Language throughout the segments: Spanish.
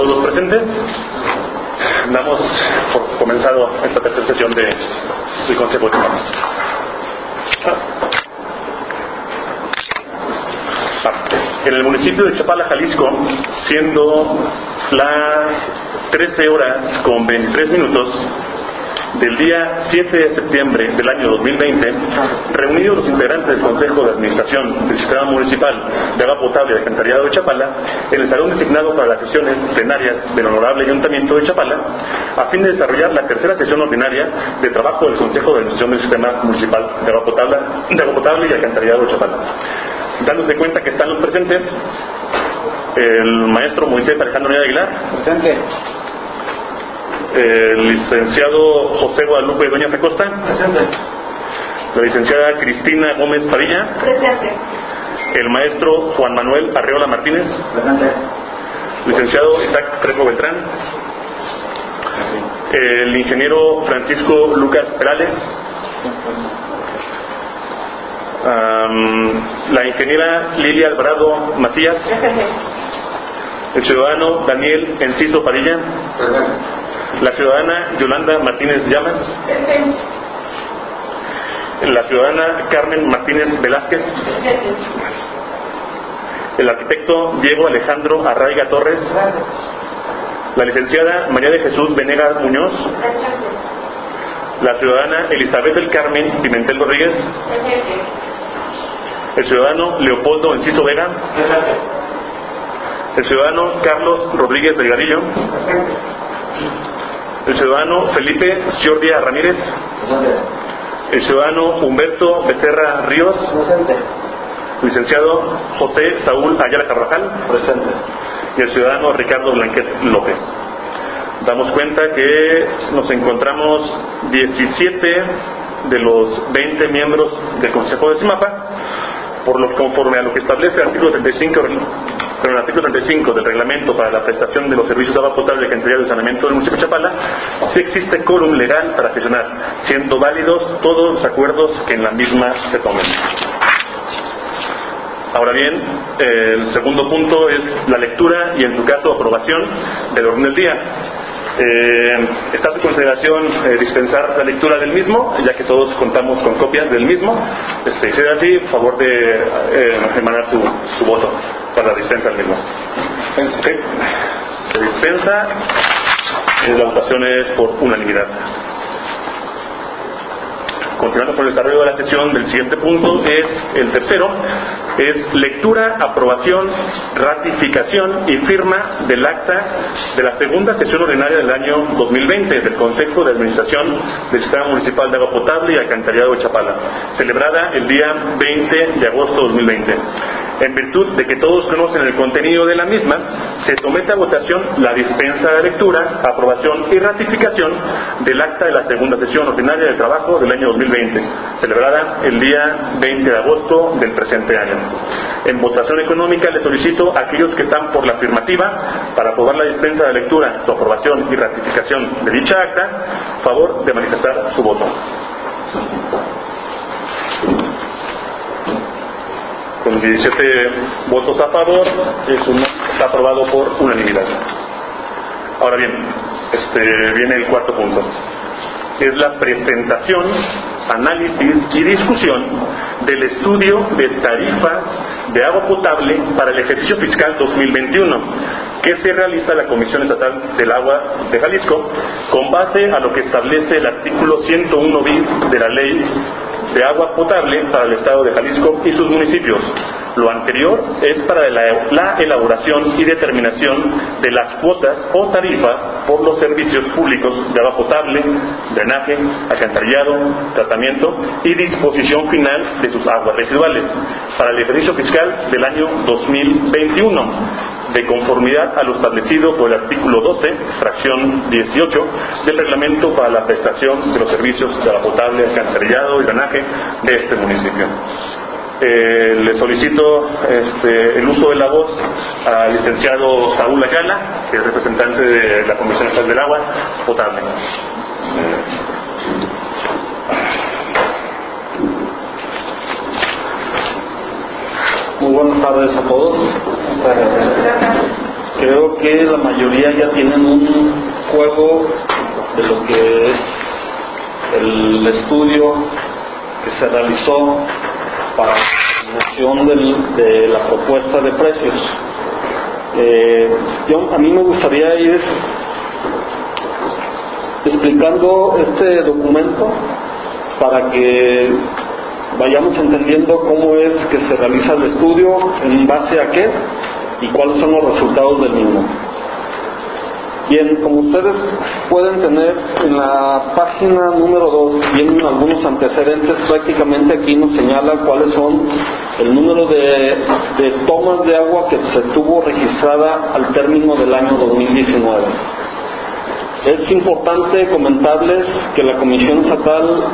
todos los presentes. Damos por comenzado esta tercera sesión del Consejo de Semana. En el municipio de Chapala, Jalisco, siendo las 13 horas con 23 minutos del día 7 de septiembre del año 2020, reunidos los integrantes del Consejo de Administración del Sistema Municipal de Agua Potable y Alcantarillado de Chapala, en el salón designado para las sesiones plenarias del Honorable Ayuntamiento de Chapala, a fin de desarrollar la tercera sesión ordinaria de trabajo del Consejo de Administración del Sistema Municipal de Agua Potable y Alcantarillado de Chapala. Dándose cuenta que están los presentes, el maestro Moisés Alejandro Neda Aguilar. Presente. El licenciado José Guadalupe Doña Acosta. Presente. La licenciada Cristina Gómez Padilla. Presente. El maestro Juan Manuel Arreola Martínez. Presente. Licenciado Isaac Trejo Beltrán. El ingeniero Francisco Lucas Perales. La ingeniera Lilia Alvarado Macías. Presente. El ciudadano Daniel Enciso Padilla. Presente. La ciudadana Yolanda Martínez Llamas. Presente. La ciudadana Carmen Martínez Velázquez. Presente. El arquitecto Diego Alejandro Arraiga Torres. La licenciada María de Jesús Venegas Muñoz. Presente. La ciudadana Elizabeth del Carmen Pimentel Rodríguez. Presente. El ciudadano Leopoldo Enciso Vega. Presente. El ciudadano Carlos Rodríguez Delgadillo. El ciudadano Felipe Ciordia Ramírez. Presente. El ciudadano Humberto Becerra Ríos. Presente. Licenciado José Saúl Ayala Carvajal. Presente. Y el ciudadano Ricardo Blanquet López. Damos cuenta que nos encontramos 17 de los 20 miembros del Consejo de CIMAPA, por lo que conforme a lo que establece el artículo 35 del reglamento para la prestación de los servicios de agua potable y alcantarillado y saneamiento del municipio de Chapala, sí existe quórum legal para sesionar, siendo válidos todos los acuerdos que en la misma se tomen. Ahora bien, el segundo punto es la lectura y, en su caso, aprobación del orden del día. Está a su consideración dispensar la lectura del mismo, ya que todos contamos con copias del mismo. Si es así, por favor de emanar su voto para la dispensa del mismo. ¿Sí? Se dispensa. La votación es por unanimidad. Continuando con el desarrollo de la sesión, del siguiente punto es el tercero, es lectura, aprobación, ratificación y firma del acta de la segunda sesión ordinaria del año 2020 del Consejo de Administración del Sistema Municipal de Agua Potable y Alcantarillado de Chapala, celebrada el día 20 de agosto de 2020. En virtud de que todos conocen el contenido de la misma, se somete a votación la dispensa de lectura, aprobación y ratificación del acta de la segunda sesión ordinaria de trabajo del año 2020, celebrada el día 20 de agosto del presente año. En votación económica le solicito a aquellos que están por la afirmativa para aprobar la dispensa de lectura, su aprobación y ratificación de dicha acta, favor de manifestar su voto. Con 17 votos a favor, está aprobado por unanimidad. Ahora bien, viene el cuarto punto. Es la presentación, análisis y discusión del estudio de tarifas de agua potable para el ejercicio fiscal 2021, que se realiza la Comisión Estatal del Agua de Jalisco, con base a lo que establece el artículo 101 bis de la Ley de Agua Potable para el Estado de Jalisco y sus municipios. Lo anterior es para la elaboración y determinación de las cuotas o tarifas por los servicios públicos de agua potable, drenaje, alcantarillado, tratamiento y disposición final de sus aguas residuales para el ejercicio fiscal del año 2021, de conformidad a lo establecido por el artículo 12, fracción 18 del reglamento para la prestación de los servicios de agua potable, alcantarillado y drenaje de este municipio. Le solicito el uso de la voz al licenciado Saúl Ayala, que es representante de la Comisión Estatal del Agua Potable. Muy buenas tardes a todos. creo que la mayoría ya tienen un juego de lo que es el estudio que se realizó para la definición de la propuesta de precios. A mí me gustaría ir explicando este documento para que vayamos entendiendo cómo es que se realiza el estudio, en base a qué y cuáles son los resultados del mismo. Bien, como ustedes pueden tener en la página número 2 vienen algunos antecedentes. Prácticamente aquí nos señala cuáles son el número de tomas de agua que se tuvo registrada al término del año 2019. Es importante comentarles que la Comisión Estatal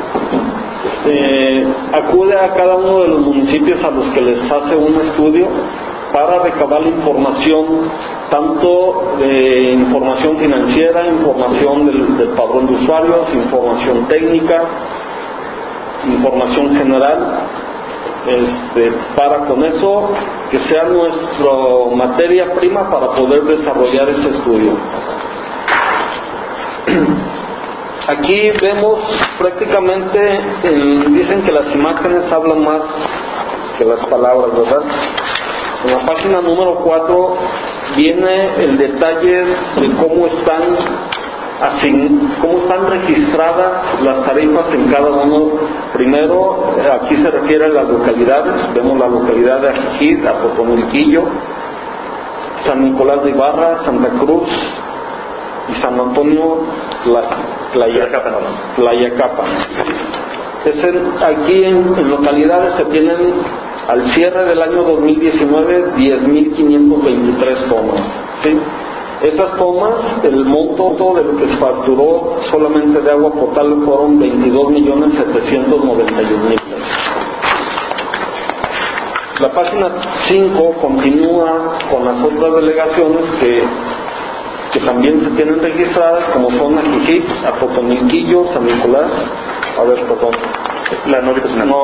acude a cada uno de los municipios a los que les hace un estudio para recabar la información, tanto de información financiera, información del padrón de usuarios, información técnica, información general, para con eso que sea nuestra materia prima para poder desarrollar este estudio. Aquí vemos prácticamente, dicen que las imágenes hablan más que las palabras, ¿verdad? En la página número 4 viene el detalle de cómo están registradas las tarifas en cada uno. Primero, aquí se refiere a las localidades. Vemos la localidad de Ajijic, Atotonilquillo, San Nicolás de Ibarra, Santa Cruz y San Antonio Tlayacapa. Aquí en localidades se tienen al cierre del año 2019 10.523 tomas, ¿sí? Esas tomas, el monto de lo que se facturó solamente de agua potable fueron 22.791.000 pesos. La página 5 continúa con las otras delegaciones que también se tienen registradas, como son Ajijic, Atotonilquillo, San Nicolás. A ver, perdón. La nómina nacional. No.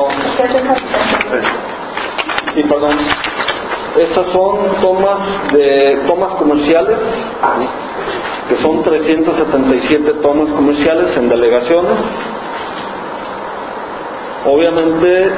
Sí, perdón. Estas son tomas comerciales, que son 377 tomas comerciales en delegaciones. Obviamente,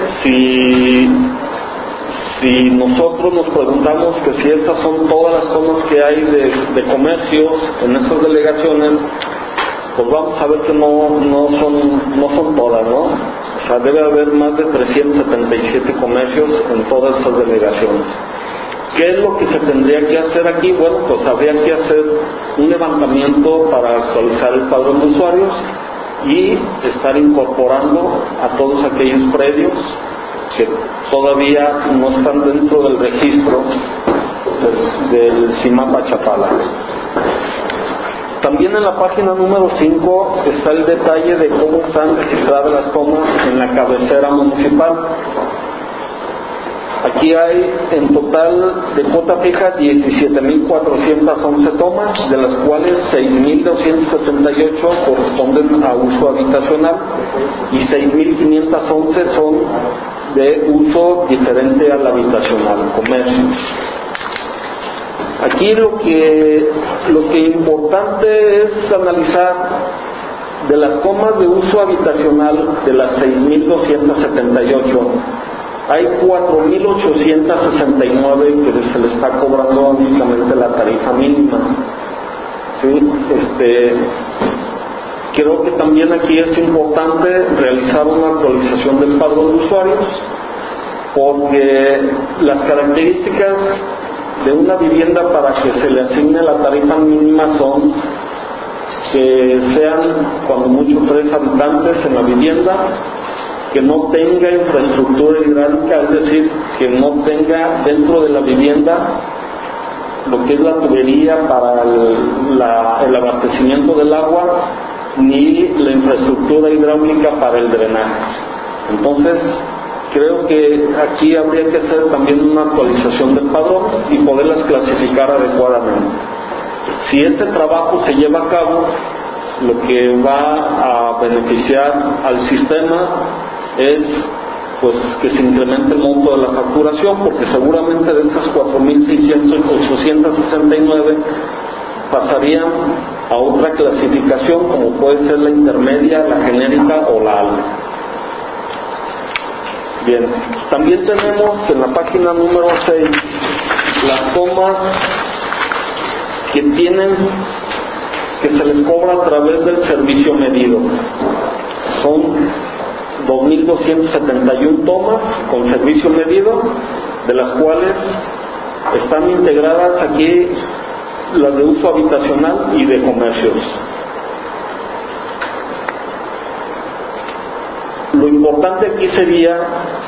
si nosotros nos preguntamos que si estas son todas las tomas que hay de comercios en estas delegaciones, pues vamos a ver que no son todas, ¿no? O sea, debe haber más de 377 comercios en todas estas delegaciones. ¿Qué es lo que se tendría que hacer aquí? Bueno, pues habría que hacer un levantamiento para actualizar el padrón de usuarios y estar incorporando a todos aquellos predios que todavía no están dentro del registro del CIMAPA Chapala. También en la página número 5 está el detalle de cómo están registradas las tomas en la cabecera municipal. Aquí hay en total de cuota fija 17.411 tomas, de las cuales 6.278 corresponden a uso habitacional y 6.511 son de uso diferente al habitacional, comercio. Aquí lo que importante es analizar de las tomas de uso habitacional, de las 6.278, hay 4.869 que se le está cobrando únicamente la tarifa mínima. ¿Sí? Creo que también aquí es importante realizar una actualización del padrón de usuarios, porque las características de una vivienda para que se le asigne la tarifa mínima son que sean cuando mucho 3 habitantes en la vivienda, que no tenga infraestructura hidráulica, es decir, que no tenga dentro de la vivienda lo que es la tubería para el abastecimiento del agua, ni la infraestructura hidráulica para el drenaje. Entonces, creo que aquí habría que hacer también una actualización del padrón y poderlas clasificar adecuadamente. Si este trabajo se lleva a cabo, lo que va a beneficiar al sistema es pues que se incremente el monto de la facturación, porque seguramente de estas 4.669 pasarían a otra clasificación, como puede ser la intermedia, la genérica o la alta. Bien, también tenemos en la página número 6 las tomas que se les cobra a través del servicio medido. Son 2.271 tomas con servicio medido, de las cuales están integradas aquí las de uso habitacional y de comercios. Lo importante aquí sería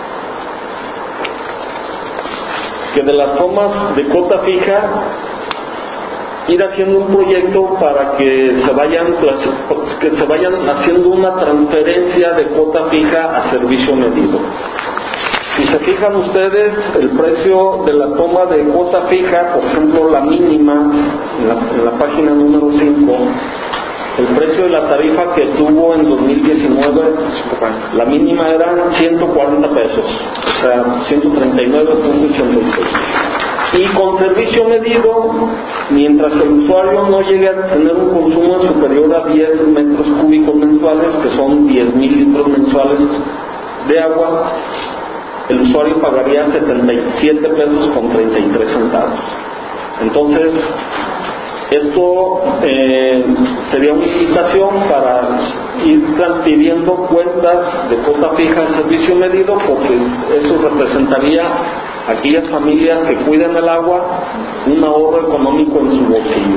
que de las tomas de cuota fija ir haciendo un proyecto para que se vayan haciendo una transferencia de cuota fija a servicio medido. Si se fijan ustedes, el precio de la toma de cuota fija, por ejemplo la mínima en la página número 5, el precio de la tarifa que tuvo en 2019, la mínima eran 140 pesos, o sea, 139.86. Y con servicio medido, mientras el usuario no llegue a tener un consumo superior a 10 metros cúbicos mensuales, que son 10.000 litros mensuales de agua, el usuario pagaría 77 pesos con 33 centavos. Entonces, esto sería una invitación para ir transfiriendo cuentas de cuota fija en servicio medido, porque eso representaría a aquellas familias que cuidan el agua un ahorro económico en su bolsillo.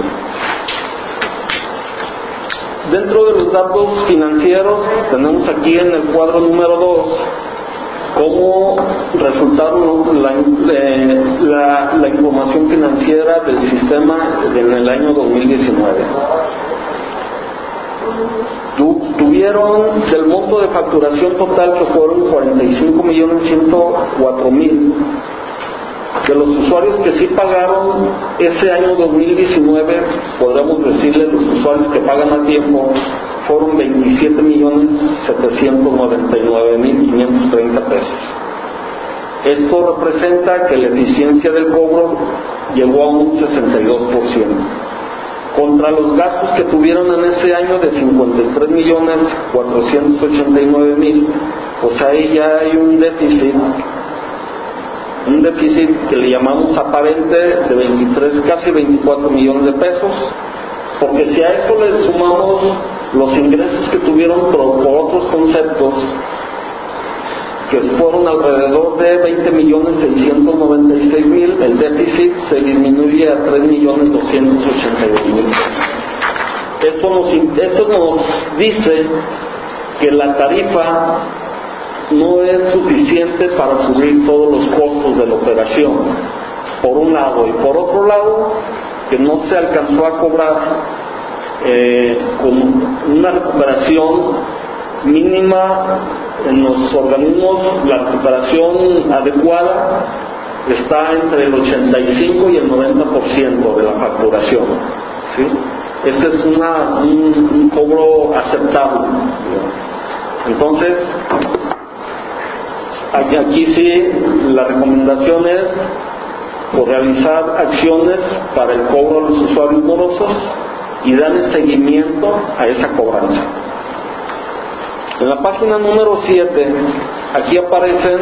Dentro de los datos financieros tenemos aquí en el cuadro número 2 cómo resultaron la información financiera del sistema en el año 2019. Tuvieron del monto de facturación total, que fueron 45.104.000, de los usuarios que sí pagaron ese año 2019, podríamos decirle los usuarios que pagan a tiempo, fueron 27.799.530 pesos. Esto representa que la eficiencia del cobro llegó a un 62%. Contra los gastos que tuvieron en ese año de 53.489.000, pues ahí ya hay un déficit que le llamamos aparente de 23, casi 24 millones de pesos, porque si a esto le sumamos los ingresos que tuvieron por otros conceptos, que fueron alrededor de 20.696.000, el déficit se disminuye a 3.282.000. Esto nos dice que la tarifa no es suficiente para cubrir todos los costos de la operación, por un lado, y por otro lado, que no se alcanzó a cobrar con una recuperación mínima en los organismos. La recuperación adecuada está entre el 85 y el 90% de la facturación, ¿sí? Este es un cobro aceptable. Entonces, aquí sí la recomendación es por realizar acciones para el cobro a los usuarios morosos y darle seguimiento a esa cobranza. En la página número 7, aquí aparecen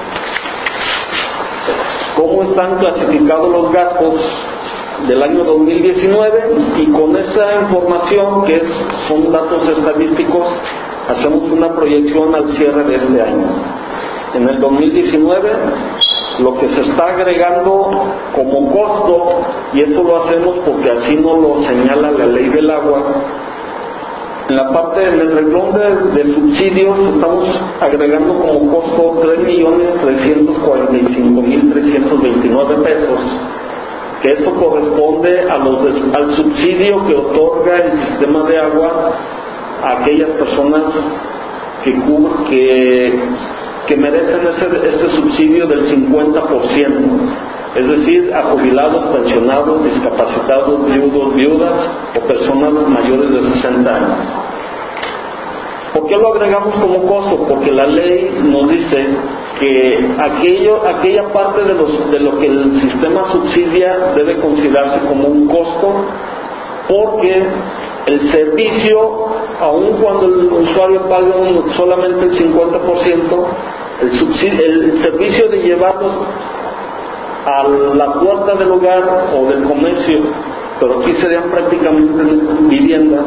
cómo están clasificados los gastos del año 2019, y con esta información, que son datos estadísticos, hacemos una proyección al cierre de este año. En el 2019, lo que se está agregando como costo, y eso lo hacemos porque así nos lo señala la ley del agua, en la parte del renglón de subsidios estamos agregando como costo 3.345.329 pesos, que esto corresponde al subsidio que otorga el sistema de agua a aquellas personas que merecen este subsidio del 50%, es decir, a jubilados, pensionados, discapacitados, viudos, viudas o personas mayores de 60 años. ¿Por qué lo agregamos como costo? Porque la ley nos dice que aquella parte de lo que el sistema subsidia debe considerarse como un costo, porque el servicio, aun cuando el usuario paga solamente el 50%, el servicio de llevarlos a la puerta del hogar o del comercio, pero aquí serían prácticamente viviendas,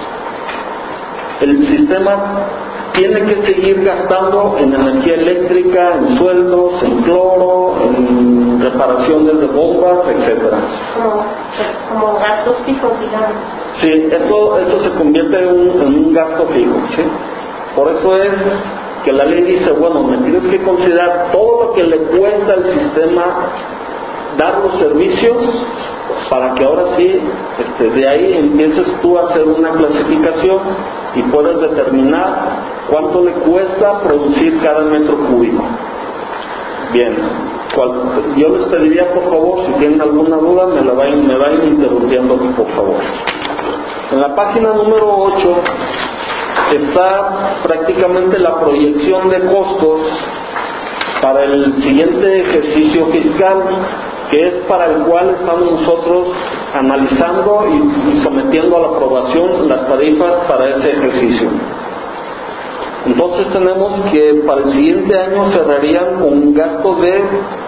el sistema tiene que seguir gastando en energía eléctrica, en sueldos, en cloro, en reparaciones de bombas, etcétera. Como gastos fijos, digamos. Sí, esto se convierte en un gasto fijo, ¿sí? Por eso es que la ley dice, bueno, me tienes que considerar todo lo que le cuesta al sistema dar los servicios, para que ahora sí, de ahí empieces tú a hacer una clasificación y puedas determinar cuánto le cuesta producir cada metro cúbico. Bien, yo les pediría, por favor, si tienen alguna duda, me vayan interrumpiendo, por favor. En la página número 8 está prácticamente la proyección de costos para el siguiente ejercicio fiscal, que es para el cual estamos nosotros analizando y sometiendo a la aprobación las tarifas para ese ejercicio. Entonces tenemos que para el siguiente año cerrarían con un gasto de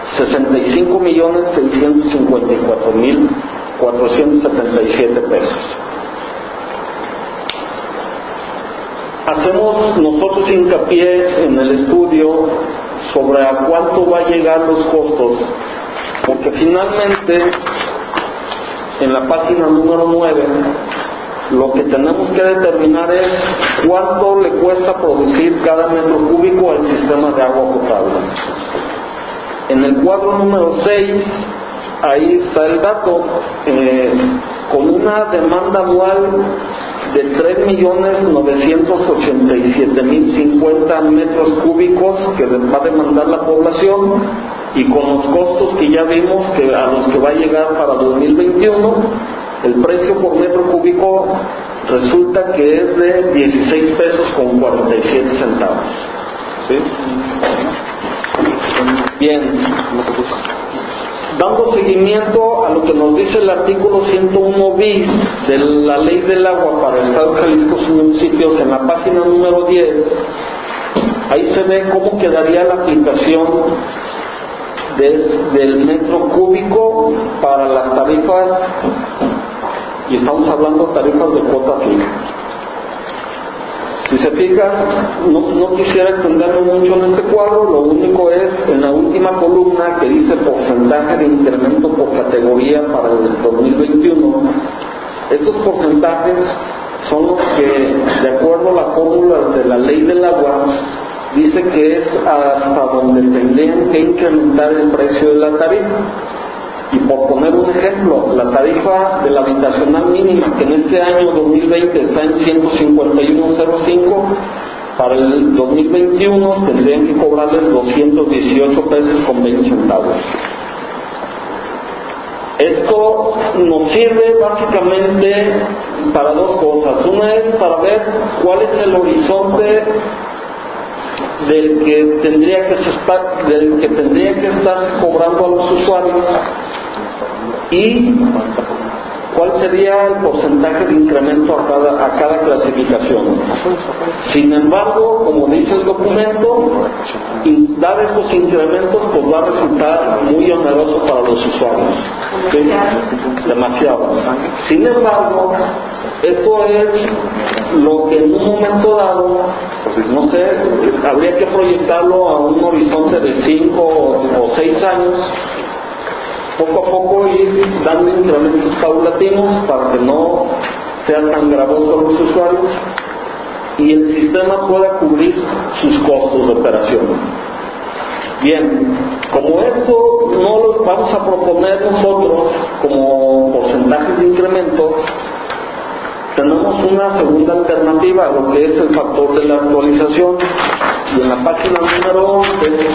65.654.477 pesos. Hacemos nosotros hincapié en el estudio sobre a cuánto va a llegar los costos, porque finalmente en la página número 9 lo que tenemos que determinar es cuánto le cuesta producir cada metro cúbico al sistema de agua potable. En el cuadro número 6 ahí está el dato, con una demanda anual de 3.987.050 metros cúbicos que va a demandar la población, y con los costos que ya vimos que a los que va a llegar para 2021, el precio por metro cúbico resulta que es de 16 pesos con 47 centavos. ¿Sí? Bien, dando seguimiento a lo que nos dice el artículo 101 bis de la Ley del Agua para el Estado de Jalisco y sus municipios, en la página número 10, ahí se ve cómo quedaría la aplicación del metro cúbico para las tarifas, y estamos hablando de tarifas de cuota fija. Si se fijan, no quisiera extenderme mucho en este cuadro, lo único es en la última columna que dice porcentaje de incremento por categoría para el 2021. Estos porcentajes son los que, de acuerdo a la fórmula de la Ley del Agua, dice que es hasta donde tendrían que incrementar el precio de la tarifa. Y por poner un ejemplo, la tarifa de la habitacional mínima, que en este año 2020 está en 151.05, para el 2021 tendrían que cobrarles 218 pesos con 20 centavos. Esto nos sirve básicamente para dos cosas. Una es para ver cuál es el horizonte del que tendría que estar cobrando a los usuarios, y cuál sería el porcentaje de incremento a cada clasificación. Sin embargo, como dice el documento, dar estos incrementos pues va a resultar muy oneroso para los usuarios. ¿Sí? Demasiado. Sin embargo, esto es lo que en un momento dado, no sé, habría que proyectarlo a un horizonte de 5 o 6 años, poco a poco ir dando incrementos paulatinos para que no sea tan gravoso a los usuarios y el sistema pueda cubrir sus costos de operación. Bien, como esto no lo vamos a proponer nosotros como porcentajes de incremento, tenemos una segunda alternativa, lo que es el factor de la actualización. Y en la página número 11,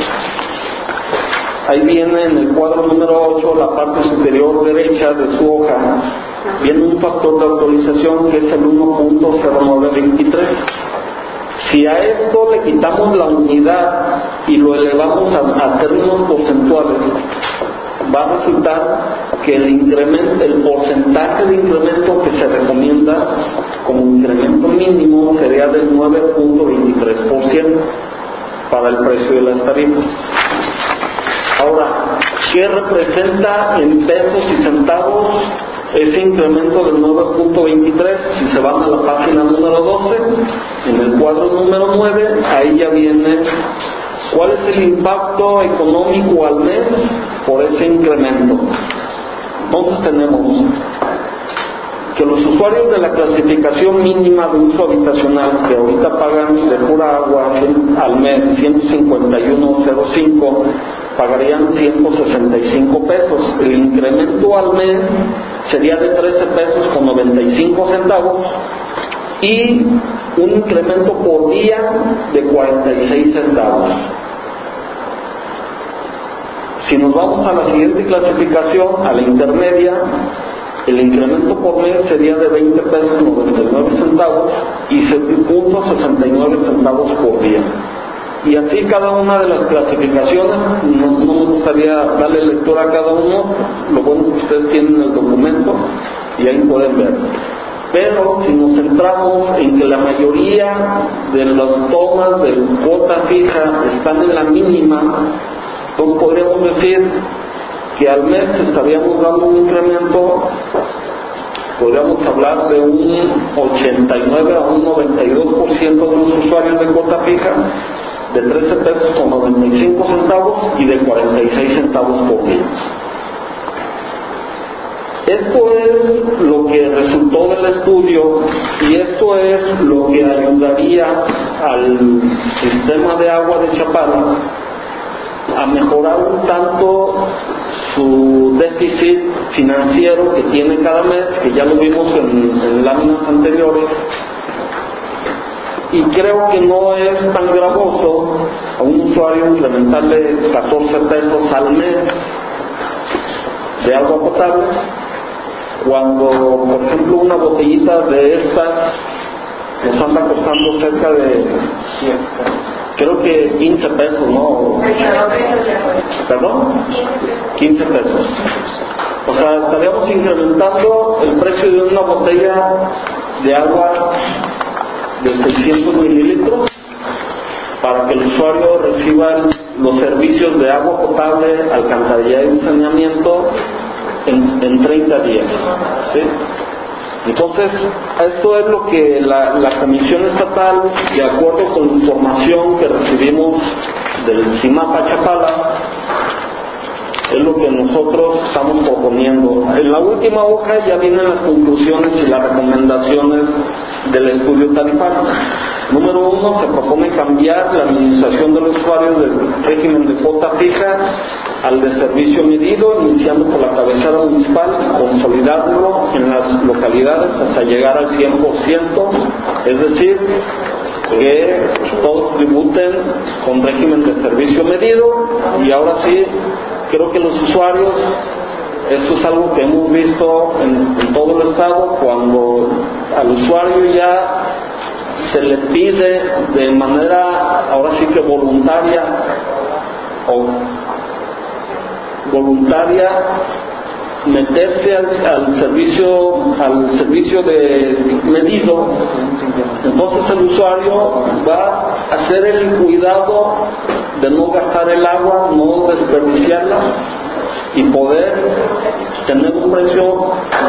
ahí viene en el cuadro número 8, la parte superior derecha de su hoja, viene un factor de actualización que es el 1.0923. Si a esto le quitamos la unidad y lo elevamos a términos porcentuales, va a resultar que el porcentaje de incremento que se recomienda como incremento mínimo sería del 9.23% para el precio de las tarifas. Ahora, ¿qué representa en pesos y centavos ese incremento del 9.23? Si se van a la página número 12, en el cuadro número 9, ahí ya viene cuál es el impacto económico al mes por ese incremento. Entonces tenemos que los usuarios de la clasificación mínima de uso habitacional, que ahorita pagan de pura agua al mes 151.05, pagarían 165 pesos. El incremento al mes sería de 13 pesos con 95 centavos y un incremento por día de 46 centavos. Si nos vamos a la siguiente clasificación, a la intermedia, el incremento por mes sería de 20 pesos 99 centavos y 7.69 centavos por día. Y así cada una de las clasificaciones. No me gustaría darle lectura a cada uno, lo bueno es que ustedes tienen el documento y ahí pueden ver. Pero si nos centramos en que la mayoría de las tomas de cuota fija están en la mínima, entonces podríamos decir que al mes estaríamos dando un incremento, podríamos hablar de un 89 a un 92% de los usuarios de cuota fija, de 13 pesos con 95 centavos y de 46 centavos por día. Esto es lo que resultó del estudio y esto es lo que ayudaría al sistema de agua de Chapala a mejorar un tanto su déficit financiero que tiene cada mes, que ya lo vimos en láminas anteriores, y creo que no es tan gravoso a un usuario incrementarle 14 pesos al mes de agua potable, cuando, por ejemplo, una botellita de estas nos anda costando cerca de, creo que 15 pesos, ¿no? ¿Perdón? 15 pesos. O sea, estaríamos incrementando el precio de una botella de agua de 600 mililitros para que el usuario reciba los servicios de agua potable, alcantarillado y saneamiento en 30 días. ¿Sí? Entonces, esto es lo que la Comisión Estatal, de acuerdo con la información que recibimos del CIMAPA Chapala, es lo que nosotros estamos proponiendo. En la última hoja ya vienen las conclusiones y las recomendaciones del estudio tarifario. Número 1, se propone cambiar la administración de los usuarios del régimen de cuota fija al de servicio medido, iniciando por la cabecera municipal y consolidándolo en las localidades hasta llegar al 100%, es decir, que todos tributen con régimen de servicio medido. Y ahora sí, creo que los usuarios, esto es algo que hemos visto en todo el estado, cuando al usuario ya se le pide de manera, ahora sí que voluntaria meterse al servicio de medido, entonces el usuario va a hacer el cuidado de no gastar el agua, no desperdiciarla y poder tener un precio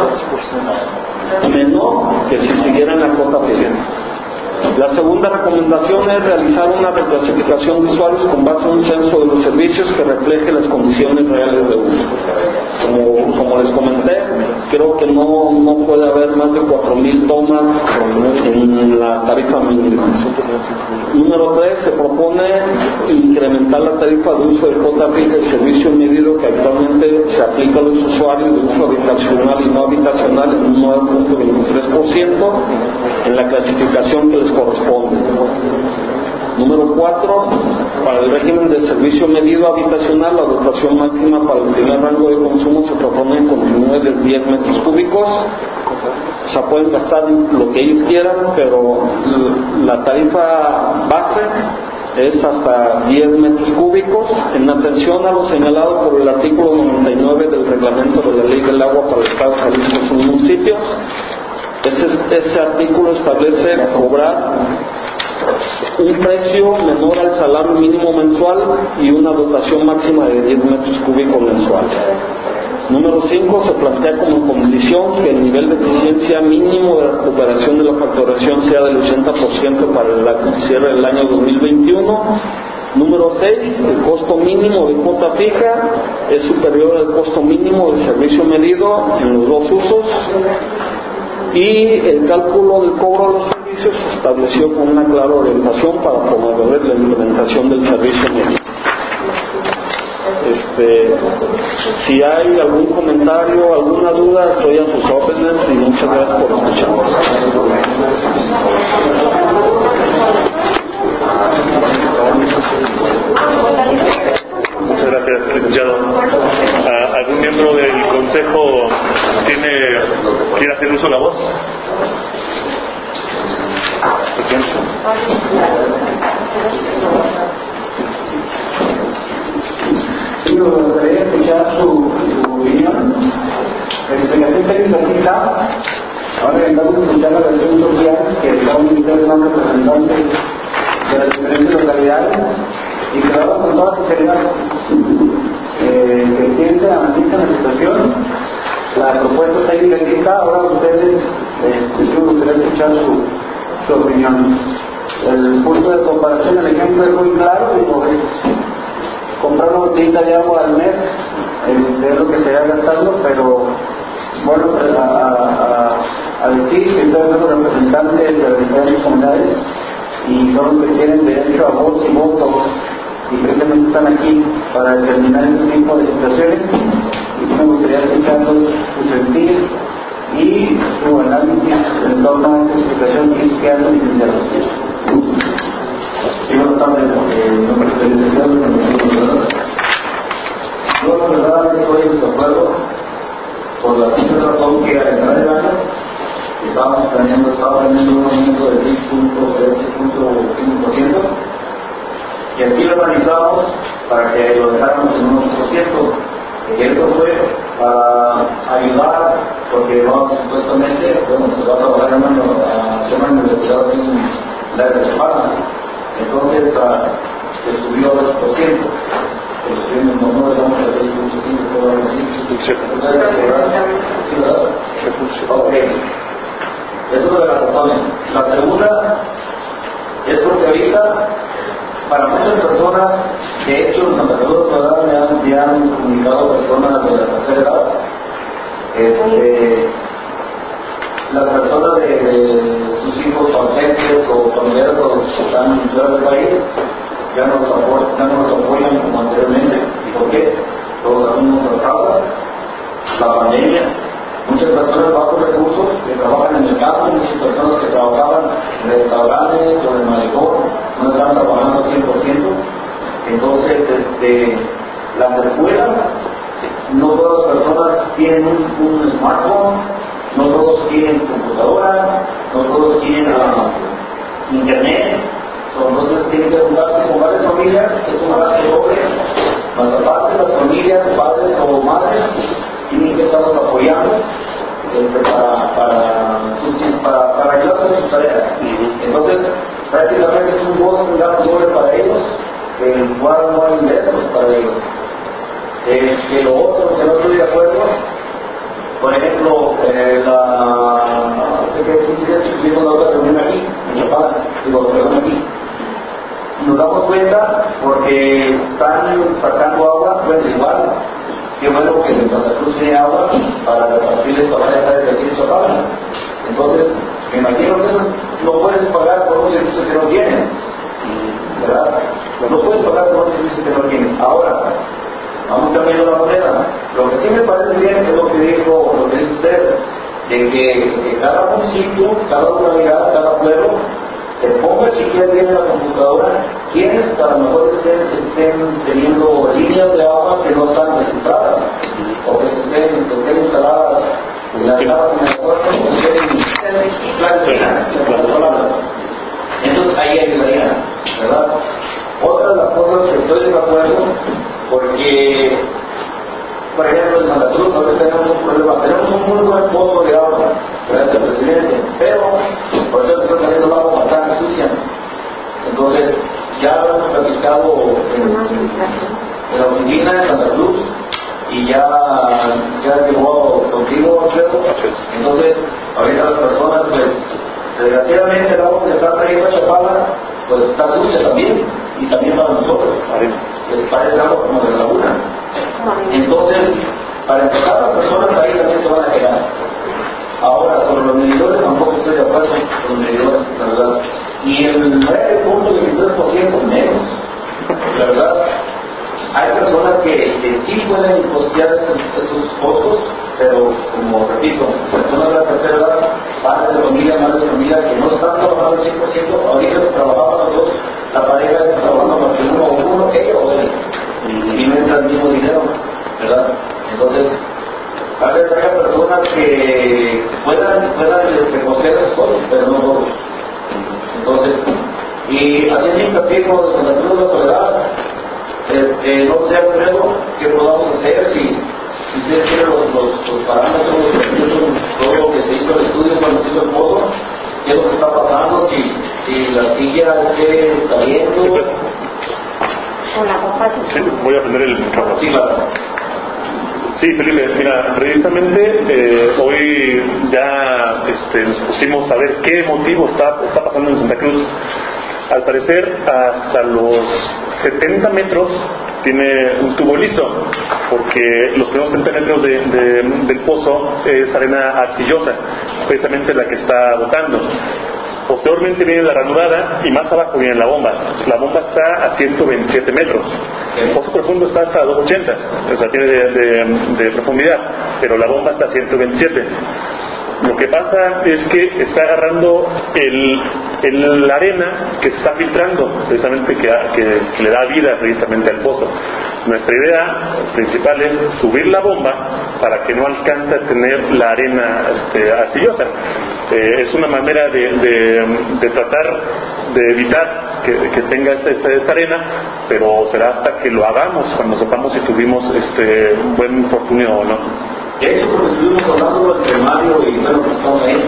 menor que si siguieran la cuota fija. La segunda recomendación es realizar una reclasificación de usuarios con base en un censo de los servicios que refleje las condiciones reales de uso. Como les comenté, creo que no puede haber más de 4,000 tomas en la tarifa mínima. Número 3, se propone incrementar la tarifa de uso de cuota fija y servicio medido que actualmente se aplica a los usuarios de uso habitacional y no habitacional en un 9.23% en la clasificación que les corresponde. Número 4, para el régimen de servicio medido habitacional, la dotación máxima para el primer rango de consumo se propone que continúe de 10 metros cúbicos O sea, pueden gastar lo que ellos quieran, pero la tarifa base es hasta 10 metros cúbicos, en atención a lo señalado por el artículo 99 del reglamento de la Ley del Agua para el Estado de Jalisco y sus municipios. Ese artículo establece cobrar un precio menor al salario mínimo mensual y una dotación máxima de 10 metros cúbicos mensuales. Número 5, se plantea como condición que el nivel de eficiencia mínimo de recuperación de la facturación sea del 80% para el cierre del año 2021. Número 6, el costo mínimo de cuota fija es superior al costo mínimo del servicio medido en los dos usos. Y el cálculo del cobro de los servicios se estableció con una clara orientación para promover la implementación del servicio medido. Si hay algún comentario, alguna duda, estoy a sus órdenes y muchas gracias por escucharnos. Muchas gracias, licenciado. ¿Algún miembro del Consejo quiere hacer uso de la voz? Sí, me gustaría escuchar su opinión. La explicación técnica aquí está. Ahora intentamos escuchar la versión social, que son ustedes más representantes de las diferentes localidades, y que lo hagan con toda sinceridad. Que piensen, analicen la situación. La propuesta técnica aquí está. Ahora ustedes, me gustaría escuchar su opinión. El punto de comparación, el ejemplo es muy claro y por comprar una botellita de agua al mes es lo que se va gastando, pero bueno, a decir que ustedes son los representantes de las diferentes comunidades y son los que tienen derecho a voz y voto y precisamente están aquí para determinar este tipo de situaciones, y me gustaría escuchar su sentir y su análisis en torno a esta explicación que han licenciado. Sí, buenas tardes, nombre de licenciado. Yo la verdad estoy en desacuerdo por la simple razón que al entrar el año estaba planeando un aumento de 6.3, 6.5%, y aquí lo analizamos para que lo dejáramos en 1%. Y eso fue para ayudar, porque no, supuestamente, bueno, se va a trabajar en una universidad en la de Semana. Entonces se subió al 2%, que los bienes no dejamos a 6.5, todo Ok, eso es de las razones. La segunda es porque ahorita, para muchas personas, de hecho en Santa Cruz me han comunicado personas de la tercera edad, las personas de sus hijos ausentes o familiares que están fuera del país ya no los apoyan como anteriormente. ¿Y por qué? Todos sabemos las causas, la pandemia, muchas personas de bajos recursos que trabajan en el campo, muchas personas que trabajaban en restaurantes o en malecón no están trabajando 100%. Entonces, las escuelas, no todas las personas tienen un smartphone, no todos tienen computadora, no todos tienen internet, entonces tienen que juntarse con varias familias, es un gasto doble, más aparte las familias, padres o madres, tienen que estarnos apoyando para ayudarse en sus tareas. Entonces, prácticamente es un gasto doble para ellos, el cual no hay ingresos para ellos. Que lo otro que no estoy de acuerdo, por ejemplo, sé que tuvimos la otra reunión aquí, en Chapala, aquí. Nos damos cuenta porque están sacando agua, pues igual, qué bueno que en Santa Cruz tiene agua para repartirles para varias áreas de aquí en Chapala. Entonces, me imagino que eso no puedes pagar por un servicio que no tienes, ¿verdad? No puedes pagar por un servicio que no tienes. Ahora, vamos cambiando la moneda. Lo que sí me parece bien es lo que dice usted, de que cada municipio, cada localidad, cada pueblo se ponga a chequear bien en la computadora quienes a lo mejor estén teniendo líneas de agua que no están registradas o que estén instaladas en la casa, ahí ayudaría, ¿verdad? Otra de las cosas que estoy de acuerdo, porque, por ejemplo, en Santa Cruz ahorita tenemos un problema, tenemos un muy buen pozo de agua, gracias al presidente, pero por eso está saliendo el agua bastante sucia. Entonces, ya hemos platicado en la oficina de Santa Cruz y ya llegó contigo, Alfredo. Entonces, ahorita las personas, pues, desgraciadamente el agua que está trayendo a Chapala, pues está sucia también, y también para nosotros. Parece agua como de laguna. Entonces, para empezar, las personas ahí también se van a quedar. Ahora, sobre los medidores tampoco estoy de acuerdo con los medidores, la verdad. Y el 9.23% menos, la verdad. Hay personas que sí pueden costear esos costos, pero como repito, personas de la tercera edad, padres de familia, madres de familia, que no están trabajando al 100%, ahorita trabajaban los dos, la pareja está trabajando más que uno, ella o él, y no entra el mismo dinero, ¿verdad? Entonces, tal vez haya personas que puedan costear esos costos, pero no todos. Entonces, y haciendo hincapié con los Santa Cruz de la Soledad, no sé, Alfredo, qué podamos hacer si ustedes tienen los parámetros, todo lo que se hizo el estudio cuando se hizo el pozo, qué es lo que está pasando, si la silla está viendo. Sí, voy a prender el micrófono. Sí, claro. Sí, Felipe, mira, precisamente hoy ya nos pusimos a ver qué motivo está pasando en Santa Cruz. Al parecer, hasta los 70 metros tiene un tubo liso, porque los primeros 70 metros del pozo es arena arcillosa, precisamente la que está botando. Posteriormente viene la ranurada y más abajo viene la bomba. La bomba está a 127 metros. El pozo profundo está hasta 280, o sea, tiene de profundidad, pero la bomba está a 127. Lo que pasa es que está agarrando la arena que se está filtrando, precisamente que le da vida precisamente al pozo. Nuestra idea principal es subir la bomba para que no alcance a tener la arena arcillosa. Es una manera de tratar de evitar que tenga esta arena, pero será hasta que lo hagamos, cuando sepamos si tuvimos un buen infortunio o no. De hecho, porque estuvimos hablando entre Mario y bueno, que estamos ahí,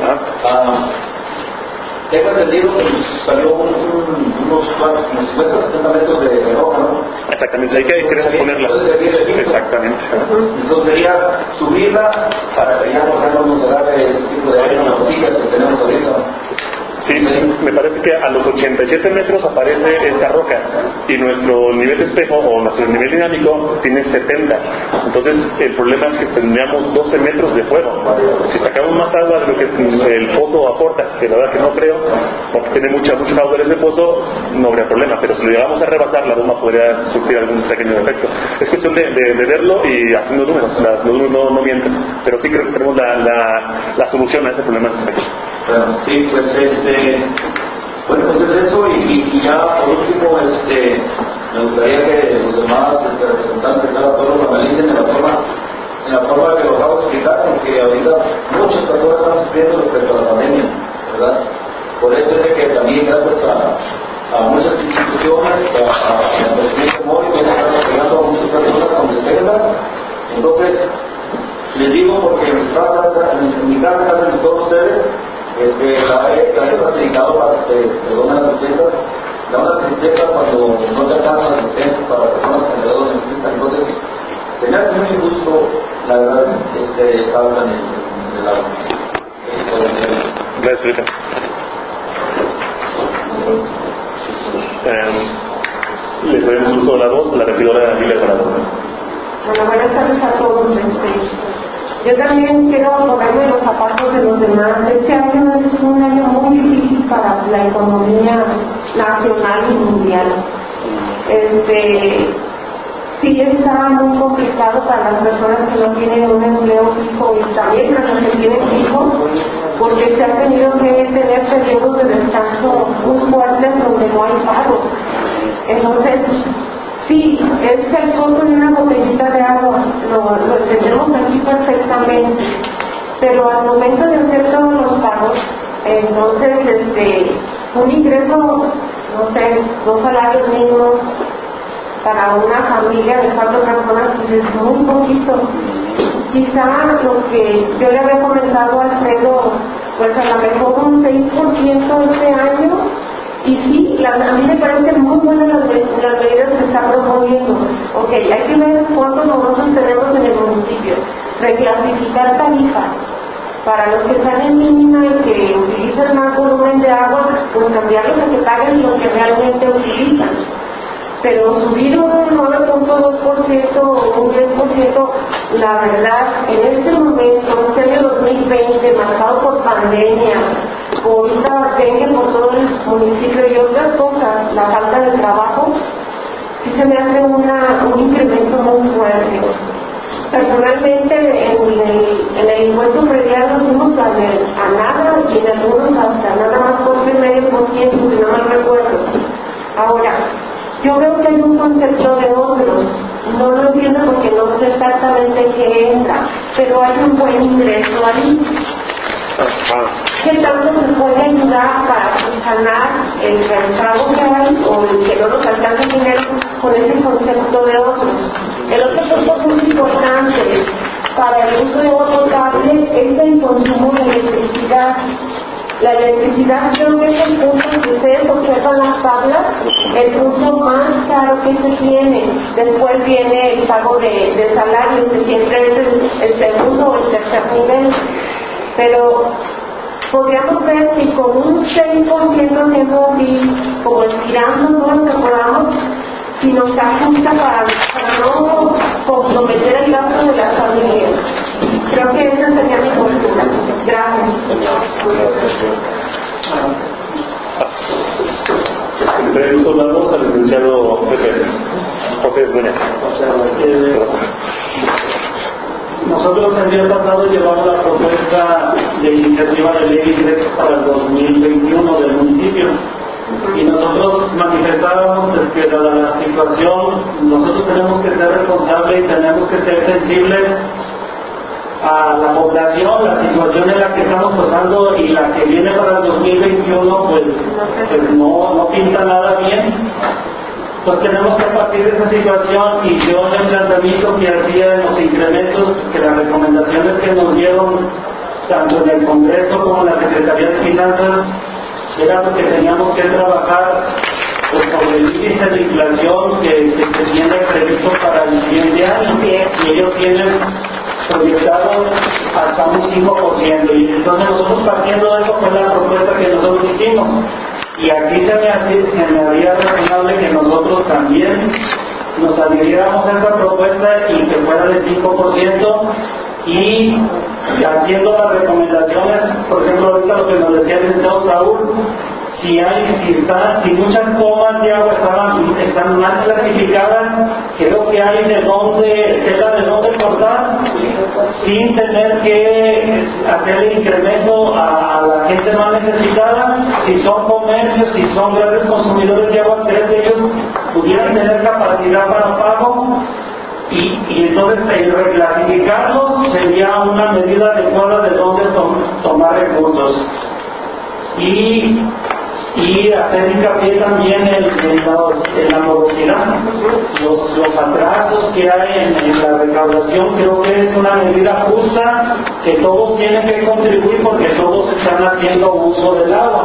tengo entendido que salió unos 50-60 metros de roca, ¿no? Exactamente, ahí que queremos ponerla. Exactamente. Entonces sería subirla para que ya no nos agarre ese tipo de arena botilla que tenemos ahorita. Sí, me parece que a los 87 metros aparece esta roca y nuestro nivel de espejo o nuestro nivel dinámico tiene 70. Entonces el problema es que tendríamos 12 metros de fuego. Si sacamos más agua de lo que el pozo aporta, que la verdad que no creo, porque tiene mucha agua en ese pozo, no habría problema, pero si lo llegamos a rebasar, la bomba podría sufrir algún pequeño defecto. Es cuestión de verlo y haciendo números. Los números no mienten, pero sí creo que tenemos la solución a ese problema. Bueno, sí, pues bueno, pues es eso y ya por último me gustaría que los demás representantes de cada pueblo lo analicen en la forma que lo acabo de explicar, porque ahorita muchas personas están sufriendo respecto a la pandemia, ¿verdad? Por eso es que también gracias a muchas instituciones, a presidente Mori, que están apoyando a muchas personas con defensa. Entonces, les digo porque en mi casa, en todos ustedes, la he facilitado para que se donen asistencia cuando no te alcanzan asistencia para personas que lo necesitan. Entonces, se me hace muy injusto, la verdad, estar en el agua. Gracias, Felipe. Le pedimos uso de la voz a la regidora Lilia Alvarado. Bueno, buenas tardes a todos. Yo también quiero ponerme los zapatos de los demás. Este año es un año muy difícil para la economía nacional y mundial. Sí está muy complicado para las personas que no tienen un empleo fijo y también para los que tienen hijos, porque se ha tenido que tener periodos de descanso muy fuertes donde no hay pagos. Entonces, sí, es el costo de una botellita de agua, lo entendemos aquí perfectamente, pero al momento de hacer todos los pagos, entonces un ingreso, no sé, 2 salarios mínimos para una familia de 4 personas, pues es muy poquito. Quizá lo que yo le había comentado a Alfredo, pues a lo mejor un 6% este año, y sí, a mí me parecen muy buenas las medidas que se están proponiendo. Ok, hay que ver cuántos nosotros tenemos en el municipio, reclasificar tarifas. Para los que están en mínima y que utilizan más volumen de agua, pues cambiarlos a que paguen lo que realmente utilizan. Pero subir un 9.2% o un 10%, la verdad, en este momento, en este año 2020, marcado por pandemia, ahorita venga por todo el municipio y otras cosas, la falta de trabajo, sí se me hace un incremento muy fuerte. Personalmente, en el impuesto predial nos fuimos a nada y en algunos hasta nada más por 3,5%, si no mal recuerdo. Ahora, yo veo que hay un concepto de otros, no lo entiendo porque no sé exactamente qué entra, pero hay un buen ingreso ahí. ¿Qué tanto se puede ayudar para sanar el rezago que hay o el que no nos alcanza dinero con ese concepto de otros? El otro punto muy importante para el uso de agua potable es el consumo de electricidad. La electricidad creo que es el punto que ustedes observan las tablas, el punto más caro que se tiene. Después viene el pago de salarios, que siempre es el segundo o el tercer nivel. Pero podríamos ver si con un 6% haciendo así, como estirando todo lo que podamos, si nos ajusta para no comprometer el gasto de las familias. Creo que esa sería mi postura. Gracias. Entre uso la voz al licenciado José Dueña. Nosotros el día pasado llevamos la propuesta de iniciativa de ley de ingresos para el 2021 del municipio y nosotros manifestábamos que dada la situación nosotros tenemos que ser responsables y tenemos que ser sensibles a la población, la situación en la que estamos pasando y la que viene para el 2021 pues no pinta nada bien. Pues tenemos que partir de esa situación y yo en el planteamiento que hacía en los incrementos, que las recomendaciones que nos dieron tanto en el Congreso como en la Secretaría de Finanzas, era porque teníamos que trabajar pues, sobre el índice de inflación que se tiene previsto para el siguiente año y ellos tienen proyectado hasta un 5%. Y entonces nosotros partiendo de eso fue la propuesta que nosotros hicimos. Y aquí se me haría razonable que nosotros también nos adhiriéramos a esa propuesta y que fuera del 5% y haciendo las recomendaciones, por ejemplo ahorita lo que nos decía el licenciado Saúl, si muchas tomas de agua están mal clasificadas, creo que hay de dónde cortar sin tener que hacer el incremento a la gente más necesitada. Si son comercios, si son grandes consumidores de agua, creo que ellos pudieran tener capacidad para pago y entonces el reclasificarlos sería una medida adecuada de dónde tomar recursos. Y hacer hincapié también en la morosidad, los atrasos que hay en la recaudación. Creo que es una medida justa que todos tienen que contribuir porque todos están haciendo uso del agua.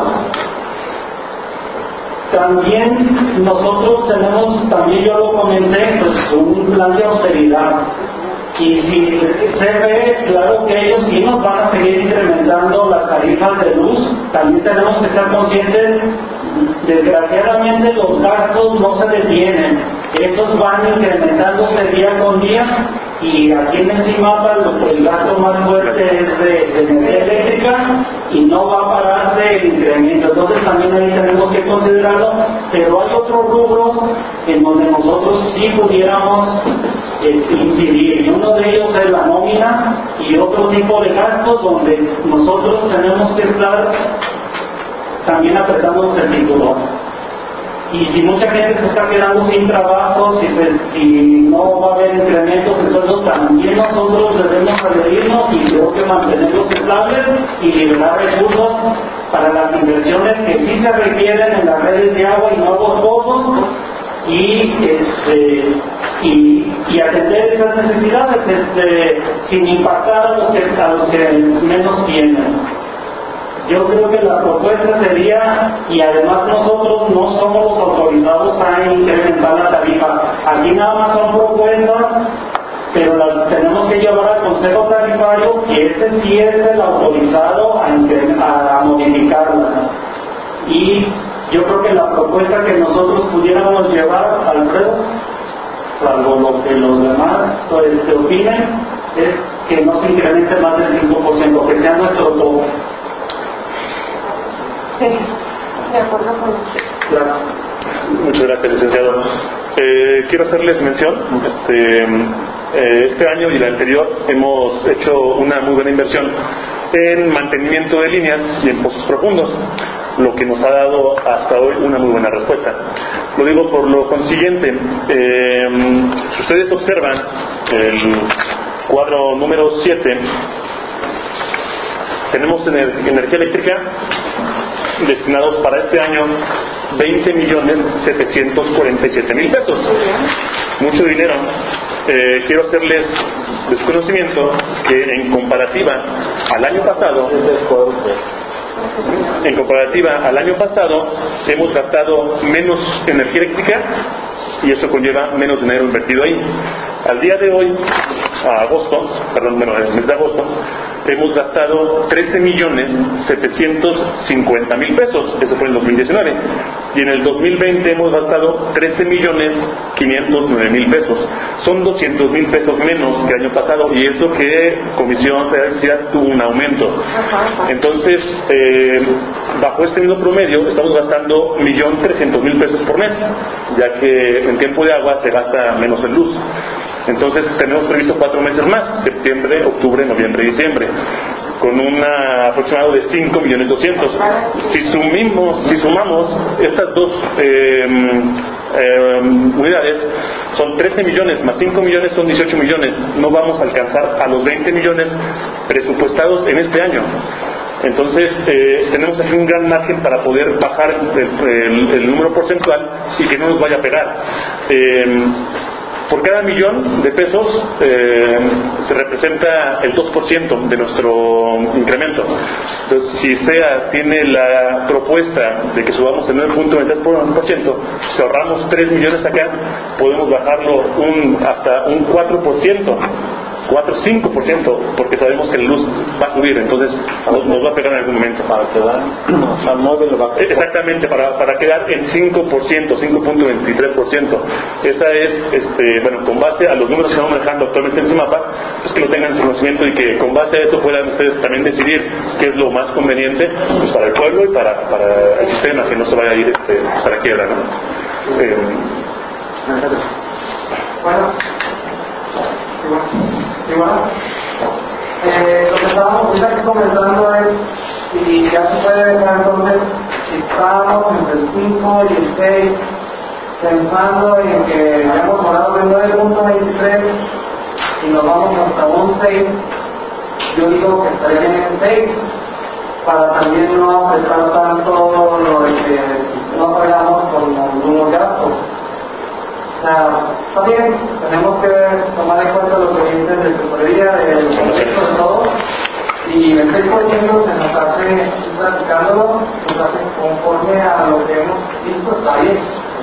También nosotros tenemos, también yo lo comenté, pues un plan de austeridad. Y si se ve, claro que ellos sí nos van a seguir incrementando las tarifas de luz, también tenemos que estar conscientes, desgraciadamente los gastos no se detienen, esos van incrementándose día con día y aquí en Ensenada el gasto más fuerte es de energía eléctrica y no va a pararse el incremento, entonces también ahí tenemos que considerarlo, pero hay otros rubros en donde nosotros sí pudiéramos incidir, y uno de ellos es la nómina y otro tipo de gastos donde nosotros tenemos que estar también apretando el cinturón. Y si mucha gente se está quedando sin trabajo, si no va a haber incrementos de sueldo, también nosotros debemos adherirnos y creo que mantenerlos estables y liberar recursos para las inversiones que sí se requieren en las redes de agua y nuevos pozos y atender esas necesidades sin impactar a los que menos tienen. Yo creo que la propuesta sería, y además nosotros no somos los autorizados a incrementar la tarifa. Aquí nada más son propuestas, pero las tenemos que llevar al Consejo Tarifario, y ese sí es el autorizado a modificarla. Y yo creo que la propuesta que nosotros pudiéramos llevar, Alfredo, salvo lo que los demás opinen, es que no se incremente más del 5%, que sea nuestro tope. Sí, de acuerdo con usted. Claro. Muchas gracias, licenciado. Quiero hacerles mención, este año y el anterior hemos hecho una muy buena inversión en mantenimiento de líneas y en pozos profundos, lo que nos ha dado hasta hoy una muy buena respuesta. Lo digo por lo consiguiente, si ustedes observan el cuadro número 7, tenemos energía eléctrica destinados para este año 20.747.000 pesos. Mucho dinero. Quiero hacerles desconocimiento que en comparativa al año pasado hemos gastado menos energía eléctrica, y eso conlleva menos dinero invertido ahí. Al día de hoy, el mes de agosto, hemos gastado 13.750.000 pesos, eso fue en 2019, y en el 2020 hemos gastado 13.509.000 pesos. Son 200.000 pesos menos que el año pasado, y eso que Comisión Federal de Electricidad tuvo un aumento. Entonces, bajo este mismo promedio, estamos gastando 1.300.000 pesos por mes, ya que en tiempo de agua se gasta menos en luz. Entonces tenemos previsto 4 meses más: septiembre, octubre, noviembre y diciembre, con un aproximado de 5.200.000. Si sumamos estas dos unidades, son 13 millones más 5 millones, son 18 millones. No vamos a alcanzar a los 20 millones presupuestados en este año. Entonces tenemos aquí un gran margen para poder bajar el número porcentual y que no nos vaya a pegar. Por cada millón de pesos se representa el 2% de nuestro incremento. Entonces, si SEA tiene la propuesta de que subamos el 9.23%, si ahorramos 3 millones acá, podemos bajarlo hasta un 4%. 4-5%, porque sabemos que la luz va a subir, entonces nos va a pegar en algún momento. Exactamente, para quedar en 5%, 5.23%. Esa es, con base a los números que estamos manejando actualmente en CIMAPA, pues que lo tengan en conocimiento y que con base a eso puedan ustedes también decidir qué es lo más conveniente, pues, para el pueblo y para el sistema, que no se vaya a ir a la quiebra, ¿no? Igual, lo que estábamos ahorita aquí comentando es si ya se puede dejar, entonces, si estamos entre el 5 y el 6, pensando en que ya hemos hablado del 9.23 y nos vamos hasta un 6, yo digo que estaría en el 6, para también no afectar tanto lo de que no pagamos con algunos gastos. O sea, está bien, tenemos que tomar en cuenta los oyentes de tesorería, de los conceptos de todo, y el 6% se nos hace, platicándolo, nos hace conforme a lo que hemos visto, está bien.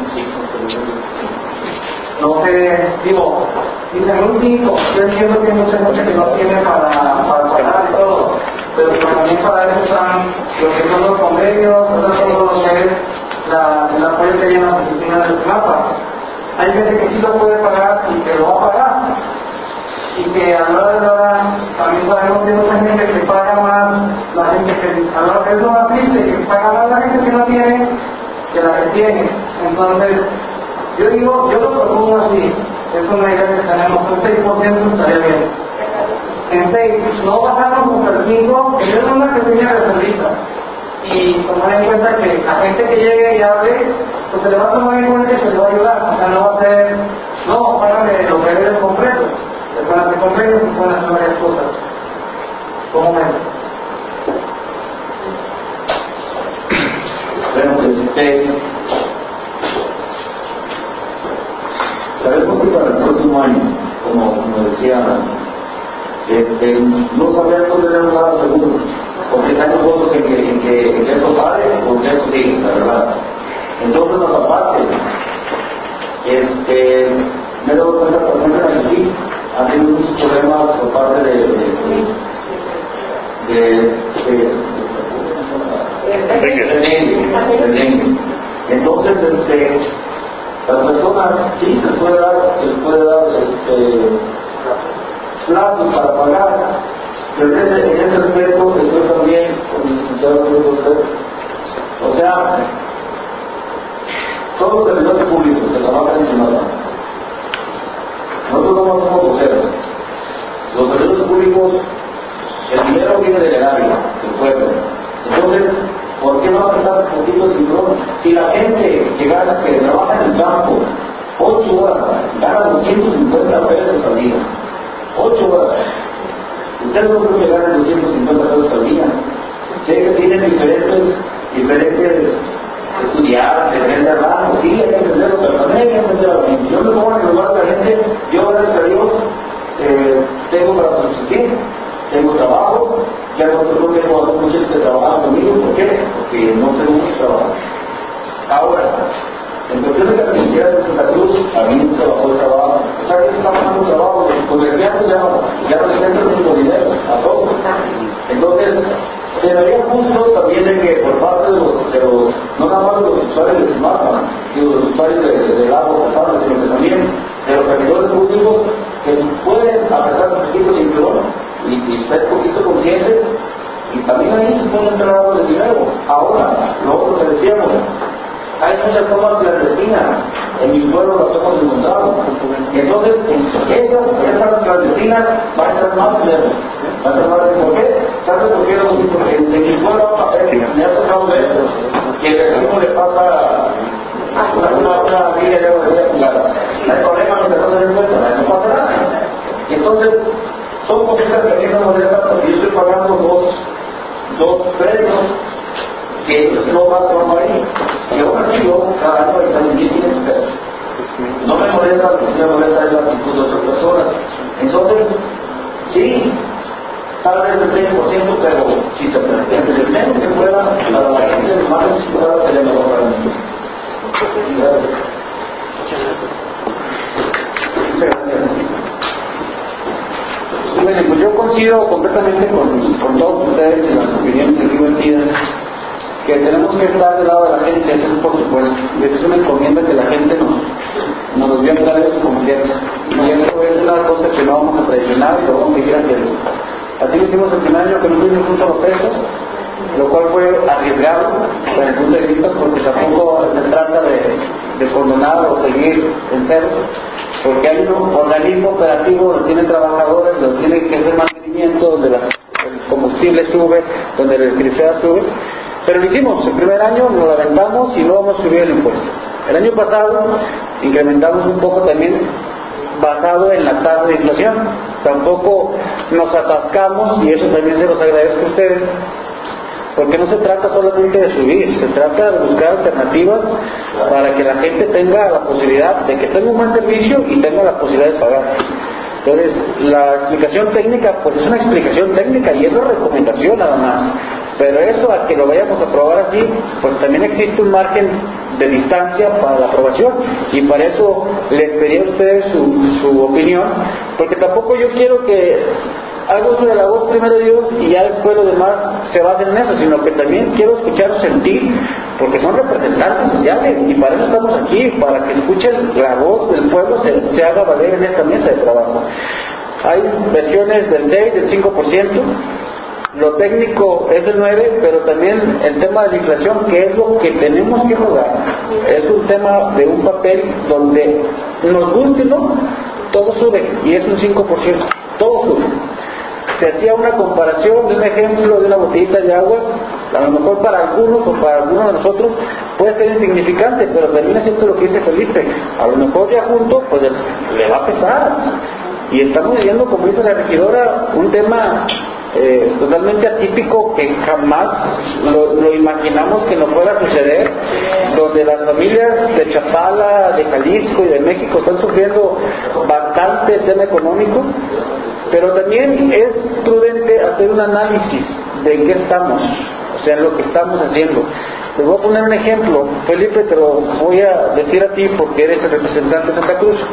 No sé, digo, dicen un 5, yo entiendo que hay mucha gente que no tiene para pagar y todo, pero también para eso están lo que son los convenios, todo lo que es el apoyo que hay en las oficinas del CLAPA. Hay gente que sí lo puede pagar y que lo va a pagar, y que a la hora de la hora también sabemos que hay mucha gente que paga más, la gente que a la hora que es lo más triste, que paga más la gente que no tiene que la que tiene. Entonces yo lo propongo así, es una idea que tenemos, un 6% estaría bien. En 6, no bajarnos hasta el 5, que es una pequeña reservita, y tomar en cuenta que la gente que llegue y hable, pues se le va a tomar en cuenta y se le va a ayudar. O sea, no va a ser, no, págame lo que debes completo. Es para que completo se pueden hacer varias cosas. ¿Cómo ven? no sabemos dónde tenemos nada seguro, porque están nosotros en que esto sale o que esto sigue, la verdad. Entonces nos aparte, me he dado cuenta, por ejemplo, aquí han tenido muchos problemas por parte del dengue. Entonces, las personas sí se les puede dar plazos para pagar, pero en ese aspecto estoy también con el licenciado de usted. O sea, todos los servidores públicos que trabajan en Sinaloa, nosotros no somos voceros. Los servidores públicos, el dinero viene del erario, del pueblo. Entonces, ¿por qué no apretar un poquito el cinturón? Si la gente que trabaja en el campo 8 horas, gana 250 pesos al día. 8 horas. Ustedes no creen que ganan 250 pesos al día. Sé que tienen diferentes estudiar, diferentes ramos, sí, hay que entenderlo, pero también hay que entender a la gente. Yo me pongo en el lugar de la gente, yo gracias a Dios tengo para subsistir, tengo trabajo, ya no tengo muchos que trabajan conmigo, ¿por qué? Porque no tengo mucho trabajo. Ahora, en cuestión de carpintería de Santa Cruz, a mí se bajó el trabajo. O sea, que se está bajando el trabajo, los comerciantes ya no les entran mucho dinero, a todos. Entonces, se vería justo también de que por parte de los no nada más de los usuarios de smartphone, y los usuarios del agua potable, sino que también de los servidores públicos, que pueden apretar un poquito el cinturón y ser un poquito conscientes, y también ahí se puede entrar algo de dinero. Ahora, lo otro que decíamos, hay muchas formas clandestinas, en mi pueblo las hemos encontrado. Entonces, esas clandestinas van a entrar más dinero. ¿Por qué? ¿Sabes por qué? Porque en mi pueblo me ha tocado ver que el vecino le pasa una vida de jugar. No hay problema, no se den cuenta, no pasa nada. Entonces, son cositas que a mí me molestan porque yo estoy pagando dos precios que no va a tomar ahí. Y ahora sí, yo cada año hay también 1.500 pesos. No me molesta, lo que sí me molesta es la actitud de otras personas. Entonces, sí, tal vez el 3%, pero si se pretende el menos que pueda, para la gente más necesitada sería mejor para mí. Muchas gracias. Bueno, pues yo coincido completamente con todos ustedes en las opiniones aquí vertidas, que tenemos que estar del lado de la gente, eso por supuesto, y eso es una encomienda que la gente nos dio a través de su confianza, y eso es una cosa que no vamos a traicionar y lo vamos a seguir haciendo. Así lo hicimos el primer año que no tuvimos un solo peso, lo cual fue arriesgado desde el punto de vista, porque tampoco se trata de condenar o seguir en cero, porque hay un organismo operativo donde tienen trabajadores, donde tienen que hacer mantenimiento, donde el combustible sube, donde la electricidad sube. Pero lo hicimos, el primer año nos lo aventamos y no vamos a subir el impuesto. El año pasado incrementamos un poco también basado en la tasa de inflación. Tampoco nos atascamos, y eso también se los agradezco a ustedes, porque no se trata solamente de subir, se trata de buscar alternativas para que la gente tenga la posibilidad de que tenga un buen servicio y tenga la posibilidad de pagar. Entonces, la explicación técnica, pues es una explicación técnica y es una recomendación nada más. Pero eso, a que lo vayamos a aprobar así, pues también existe un margen de distancia para la aprobación. Y para eso les pedí a ustedes su opinión, porque tampoco yo quiero que haga uso de la voz primero de Dios y ya después lo demás se basen en eso, sino que también quiero escuchar sentir, porque son representantes sociales y para eso estamos aquí, para que escuchen la voz del pueblo, se haga valer en esta mesa de trabajo. Hay versiones del 6, del 5%, lo técnico es del 9%, pero también el tema de la inflación, que es lo que tenemos que jugar, es un tema de un papel donde nos guste o no, todo sube y es un 5%, todo sube. Se hacía una comparación de un ejemplo de una botellita de agua, a lo mejor para algunos o para algunos de nosotros puede ser insignificante, pero termina siendo lo que dice Felipe, a lo mejor ya junto pues le va a pesar, y estamos viviendo, como dice la regidora, un tema totalmente atípico, que jamás lo imaginamos que nos pueda suceder, donde las familias de Chapala, de Jalisco y de México están sufriendo bastante el tema económico, pero también es prudente hacer un análisis de en qué estamos, o sea, lo que estamos haciendo. Les voy a poner un ejemplo, Felipe, te lo voy a decir a ti porque eres el representante de Santa Cruz.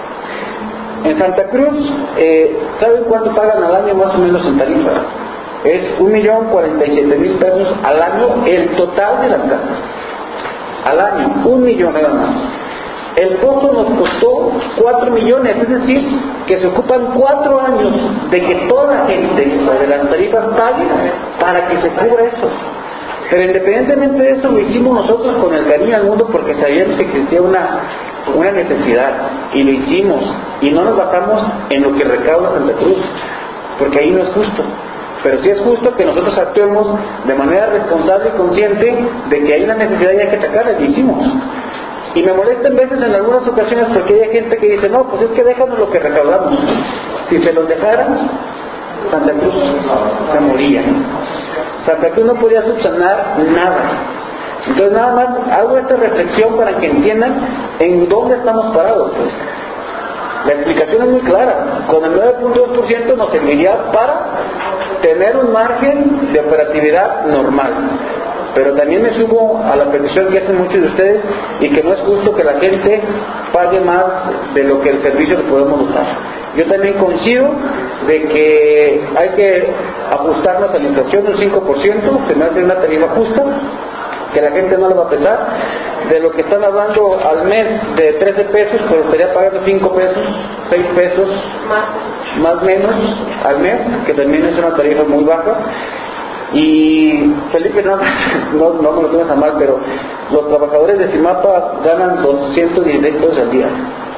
En Santa Cruz, ¿saben cuánto pagan al año más o menos en tarifa? Es 1.047.000 pesos al año el total de las casas. Al año, 1 millón nada más. El costo nos costó 4 millones, es decir, que se ocupan 4 años de que toda la gente de las tarifas pague para que se cubra eso. Pero independientemente de eso, lo hicimos nosotros con el cariño al mundo porque sabíamos que existía una necesidad, y lo hicimos, y no nos basamos en lo que recauda Santa Cruz, porque ahí no es justo. Pero sí es justo que nosotros actuemos de manera responsable y consciente de que hay una necesidad y hay que atacarla, y lo hicimos. Y me molesta en veces en algunas ocasiones porque hay gente que dice, no, pues es que déjanos lo que recaudamos. Si se los dejaran, Santa Cruz se moría. Santa Cruz no podía subsanar nada. Entonces nada más hago esta reflexión para que entiendan en dónde estamos parados, pues. La explicación es muy clara. Con el 9.2% nos serviría para tener un margen de operatividad normal. Pero también me sumo a la petición que hacen muchos de ustedes, y que no es justo que la gente pague más de lo que el servicio le podemos dar. Yo también coincido de que hay que ajustarnos a la inflación un 5%, se me hace una tarifa justa, que la gente no le va a pesar. De lo que están hablando al mes de 13 pesos, pues estaría pagando 5 pesos, 6 pesos, más menos al mes, que también es una tarifa muy baja. Y Felipe, no me lo tomes a mal, pero los trabajadores de Simapa ganan 216 pesos al día.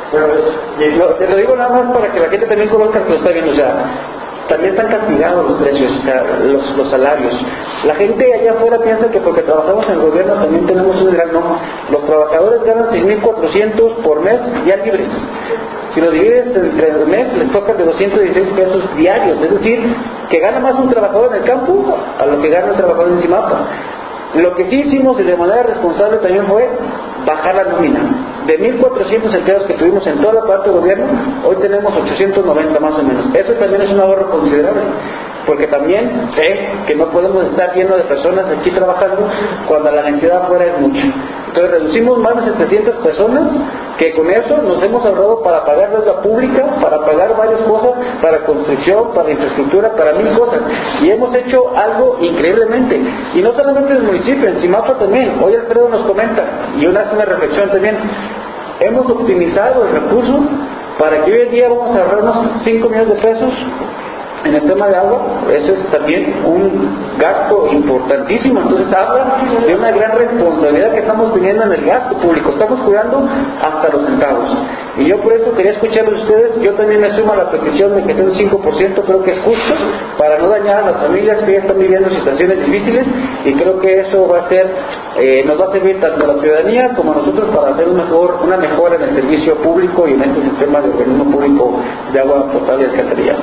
Te lo digo nada más para que la gente también conozca que lo está viendo. O sea, también están castigados los precios, o sea, los salarios. La gente allá afuera piensa que porque trabajamos en el gobierno también tenemos un gran... No, los trabajadores ganan 6.400 por mes ya libres. Si lo divides entre el mes, les toca de 216 pesos diarios. Es decir, que gana más un trabajador en el campo a lo que gana un trabajador en Simapa. Lo que sí hicimos, y de manera responsable también, fue bajar la nómina. De 1.400 empleados que tuvimos en toda la parte del gobierno, hoy tenemos 890 más o menos. Eso también es un ahorro considerable, porque también sé que no podemos estar llenos de personas aquí trabajando cuando la necesidad afuera es mucha. Entonces reducimos más de 700 personas, que con eso nos hemos ahorrado para pagar deuda pública, para pagar varias cosas, para construcción, para infraestructura, para 1000 cosas. Y hemos hecho algo increíblemente. Y no solamente en el municipio, en Simapa también. Hoy Alfredo nos comenta, y una reflexión también, hemos optimizado el recurso para que hoy en día vamos a ahorrarnos 5 millones de pesos en el tema de agua. Eso es también un gasto importantísimo. Entonces habla de una gran responsabilidad que estamos teniendo en el gasto público. Estamos cuidando hasta los centavos. Y yo por eso quería escucharlos a ustedes. Yo también me sumo a la petición de que sea un 5%. Creo que es justo para no dañar a las familias que ya están viviendo situaciones difíciles, y creo que eso va a ser, nos va a servir tanto a la ciudadanía como a nosotros para hacer una mejora en el servicio público y en este sistema de organismo público de agua potable y alcantarillado.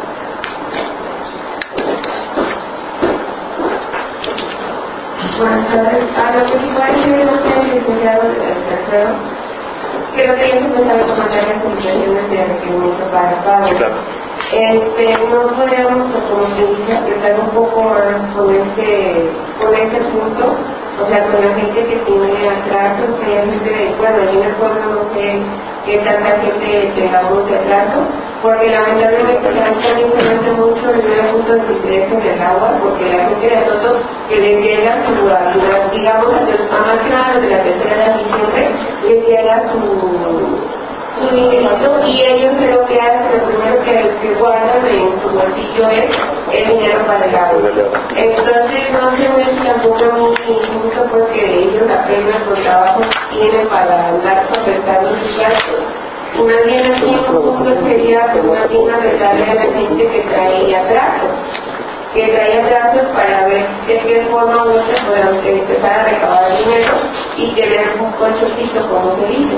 Buenas tardes. A lo que sí puede decir usted, licenciado Alfredo, creo que ya se cuenta con materias limitaciones de requerimiento para el pago. Sí, claro. No podríamos, como se dice, apretar un poco más con ese punto, o sea, con la gente que tiene atrasos, que hay gente, bueno, yo en el pueblo no sé qué tanta gente tengamos de atraso, porque lamentablemente también se mete mucho el 9.23 en el agua, porque la gente de nosotros que les llega su ayuda, digamos, a más que nada de la tercera de diciembre, les llega su dinerito, y ellos lo que hacen, lo primero que guardan en su bolsillo es el dinero para el agua. Entonces no se me tampoco muy injusto, porque ellos apenas los trabajos tienen para andar completando sus gastos. Más bien así un punto sería más bien arreglarle a la gente que trae atrasos para ver de qué forma u otra podemos empezar a recabar dinero y tener un colchoncito, como se dice.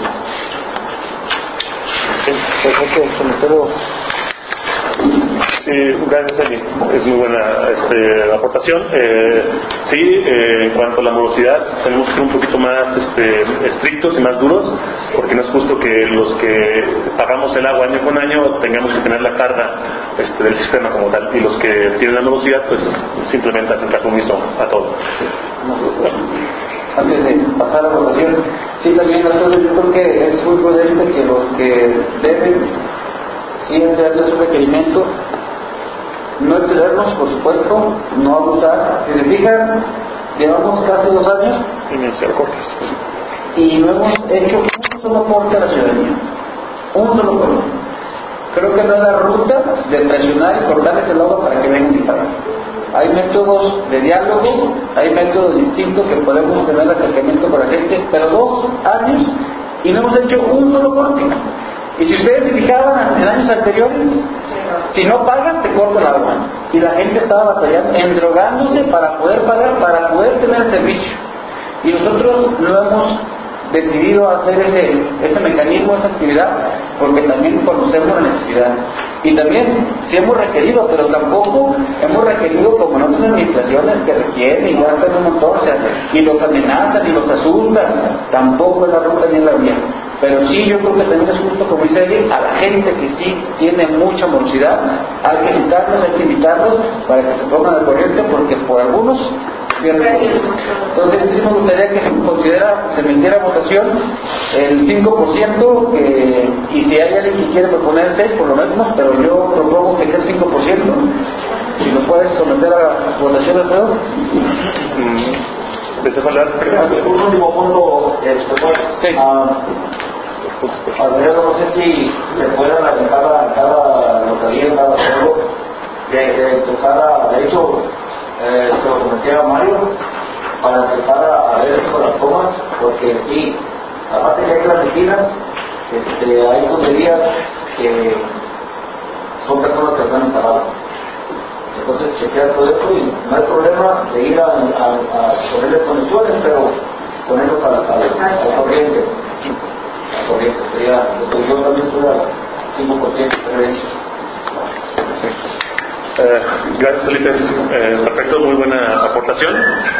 Sí, Sí, gracias, Eli. Es muy buena aportación. Sí, en cuanto a la morosidad, tenemos que ser un poquito más estrictos y más duros, porque no es justo que los que pagamos el agua año con año tengamos que tener la carga del sistema como tal, y los que tienen la morosidad, pues simplemente hacen caso omiso a todo. Antes de pasar a la votación, sí, también yo creo que es muy prudente que los que deben siguen darle su requerimiento, no excedernos, por supuesto, no abusar. Si se fijan, llevamos casi 2 años y no hemos hecho un solo aporte a la ciudadanía, un solo aporte. Creo que no es la ruta de presionar y cortarles el agua para que vengan y paguen. Hay métodos de diálogo, hay métodos distintos que podemos tener acercamiento con la gente, pero 2 años y no hemos hecho un solo aporte. Y si ustedes se fijaban en años anteriores, si no pagas te corta el agua. Y la gente estaba batallando, endrogándose para poder pagar, para poder tener el servicio. Y nosotros no hemos decidido hacer ese mecanismo, esa actividad, porque también conocemos la necesidad. Y también, sí hemos requerido, pero tampoco hemos requerido como en otras administraciones que requieren y gastan un montón, o sea, y los amenazan y los asustan. Tampoco es la ruta ni es la vía. Pero sí, yo creo que también es justo, como dice él, a la gente que sí tiene mucha morosidad, hay que invitarlos para que se pongan al corriente, porque por algunos pierden. Entonces sí me gustaría que se metiera a votación el 5%, y si hay alguien que quiere proponer el 6%, por lo menos, pero yo propongo que sea el 5%. Si lo puedes someter a votación de todo. Un último punto, Alfredo, no sé si se puede analizar a cada localidad, cada pueblo, de empezar de hecho, se lo comentaba a Mario, para empezar a ver con las tomas, porque sí, aparte que hay clandestinas, hay tonterías que son personas que están instaladas. Entonces chequear todo eso y no hay problema de ir a ponerles conexiones, pero ponerlos a la corriente. La corriente sería, yo también estoy al 5% de hecho. Gracias, Felipe. Perfecto, muy buena aportación.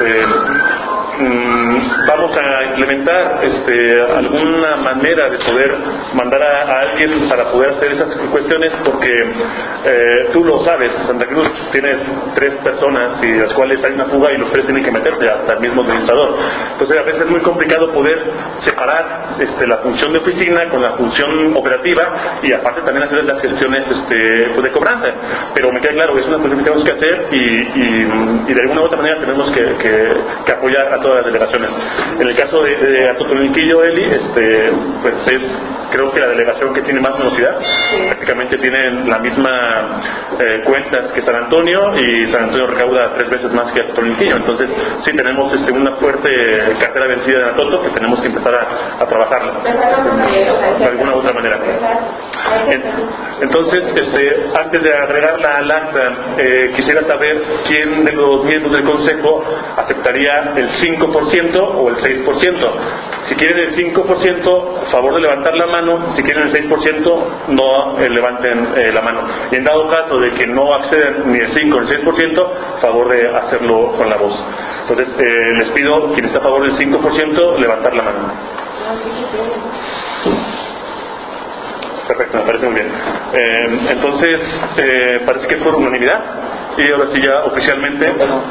Vamos a implementar alguna manera de poder mandar a alguien para poder hacer esas cuestiones, porque tú lo sabes, Santa Cruz tienes 3 personas y las cuales hay una fuga y los 3 tienen que meterse hasta el mismo administrador. Entonces a veces es muy complicado poder separar la función de oficina con la función operativa, y aparte también hacer las gestiones de cobranza. Pero me queda claro, es una cosa que tenemos que hacer, y de alguna u otra manera tenemos que apoyar a todas las delegaciones. En el caso de Atotonilquillo, Eli, pues es, creo que la delegación que tiene más velocidad. Prácticamente tienen la misma cuentas que San Antonio, y San Antonio recauda 3 veces más que Atotonilquillo. Entonces sí tenemos una fuerte cartera vencida de Atoto que tenemos que empezar a trabajarla de alguna u otra manera. Entonces, antes de agregarla al acta, quisiera saber quién de los miembros del Consejo aceptaría el 5% o el 6%. Si quieren el 5%, a favor de levantar la mano. Si quieren el 6%, no levanten la mano. Y en dado caso de que no accedan ni el 5 ni el 6%, a favor de hacerlo con la voz. Entonces, les pido, quien está a favor del 5%, levantar la mano. Perfecto, me parece muy bien. Entonces, parece que es por unanimidad. Y ahora sí ya oficialmente,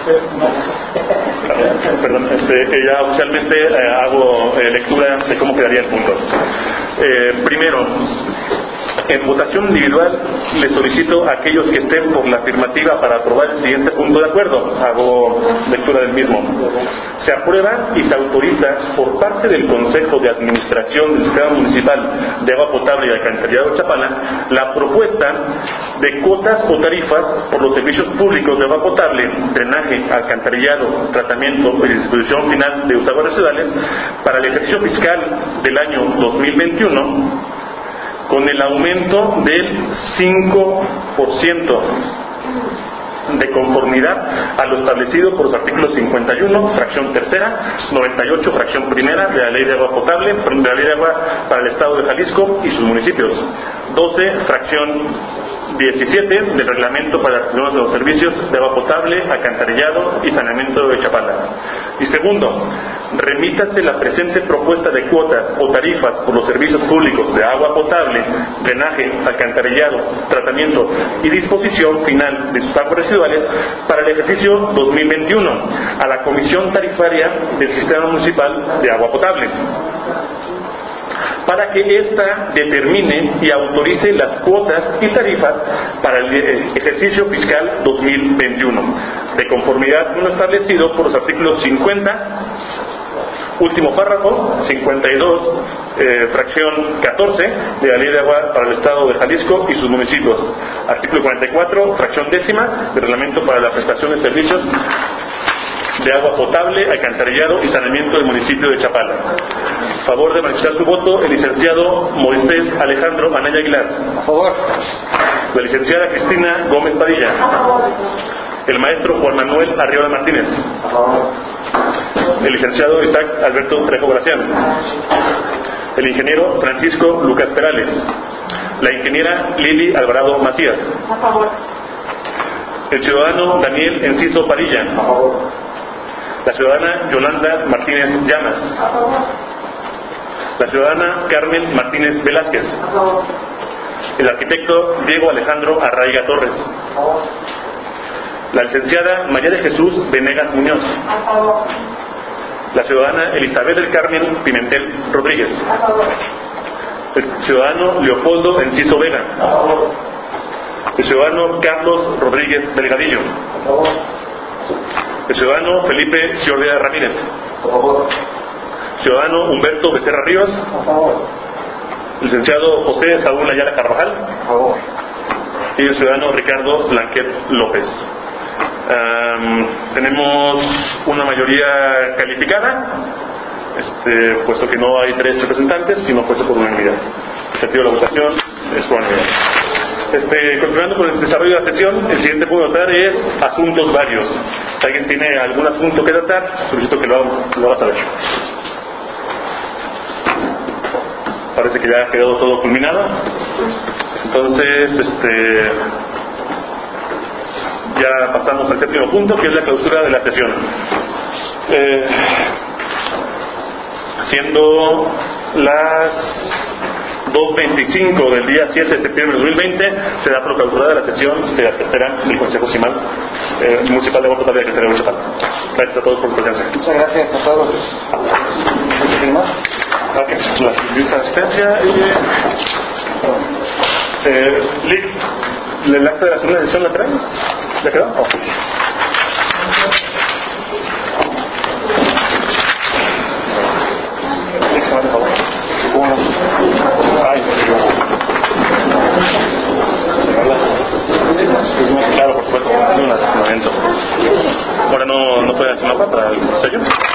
ya oficialmente hago lectura de cómo quedaría el punto. Primero, en votación individual le solicito a aquellos que estén por la afirmativa para aprobar el siguiente punto de acuerdo. Hago lectura del mismo. Se aprueba y se autoriza por parte del Consejo de Administración del Sistema Municipal de Agua Potable y Alcantarillado de Chapala la propuesta de cuotas o tarifas por los servicios públicos de agua potable, drenaje, alcantarillado, tratamiento y distribución final de aguas residuales para el ejercicio fiscal del año 2021, con el aumento del 5% de conformidad a lo establecido por los artículos 51, fracción tercera, 98, fracción primera de la Ley de Agua Potable, de la Ley de Agua para el Estado de Jalisco y sus municipios, 12, fracción 17 del reglamento para los servicios de agua potable, alcantarillado y saneamiento de Chapala. Y segundo, remítase la presente propuesta de cuotas o tarifas por los servicios públicos de agua potable, drenaje, alcantarillado, tratamiento y disposición final de sus aguas residuales para el ejercicio 2021 a la Comisión Tarifaria del Sistema Municipal de Agua Potable, para que ésta determine y autorice las cuotas y tarifas para el ejercicio fiscal 2021, de conformidad con lo establecido por los artículos 50, último párrafo, 52, fracción 14 de la Ley de Agua para el Estado de Jalisco y sus municipios, artículo 44, fracción décima del Reglamento para la prestación de servicios de agua potable, alcantarillado y saneamiento del municipio de Chapala. Favor de manifestar su voto el licenciado Moisés Alejandro Anaya Aguilar. A favor. La licenciada Cristina Gómez Padilla. A favor. El maestro Juan Manuel Arriola Martínez. A favor. El licenciado Isaac Alberto Trejo Graciano. El ingeniero Francisco Lucas Perales. La ingeniera Lili Alvarado Macías. A favor. El ciudadano Daniel Enciso Padilla. A favor. La ciudadana Yolanda Martínez Llamas. A favor. La ciudadana Carmen Martínez Velázquez. A favor. El arquitecto Diego Alejandro Arraiga Torres. A favor. La licenciada María de Jesús Venegas Muñoz. A favor. La ciudadana Elizabeth del Carmen Pimentel Rodríguez. A favor. El ciudadano Leopoldo Enciso Vega. A favor. El ciudadano Carlos Rodríguez Delgadillo. A favor. El ciudadano Felipe Ciordea Ramírez. A favor. Ciudadano Humberto Becerra Ríos. A favor. El licenciado José Saúl Ayala Carvajal. A favor. Y el ciudadano Ricardo Blanquet López. Tenemos una mayoría calificada, puesto que no hay 3 representantes, sino puesto por unanimidad. El sentido de la votación es por unanimidad. Continuando con el desarrollo de la sesión, el siguiente punto a tratar es asuntos varios. Si alguien tiene algún asunto que tratar, solicito que lo haga saber. Parece que ya ha quedado todo culminado. Entonces, ya pasamos al séptimo punto, que es la clausura de la sesión. Siendo las 2:25 del día 7 de septiembre de 2020, se da por clausurada la sesión de la tercera del Consejo Municipal de Agua Potable de Querétaro de Chapala. Gracias a todos por su presencia. Muchas gracias a todos. ¿Muchas firmas? Okay. La lista de asistencia y Lick, ¿el acta de la segunda sesión la traes? ¿Ya quedó? Oh. Lick, por favor. Ay, claro, por supuesto, un momento. Ahora no pueden hacer nada para el sello.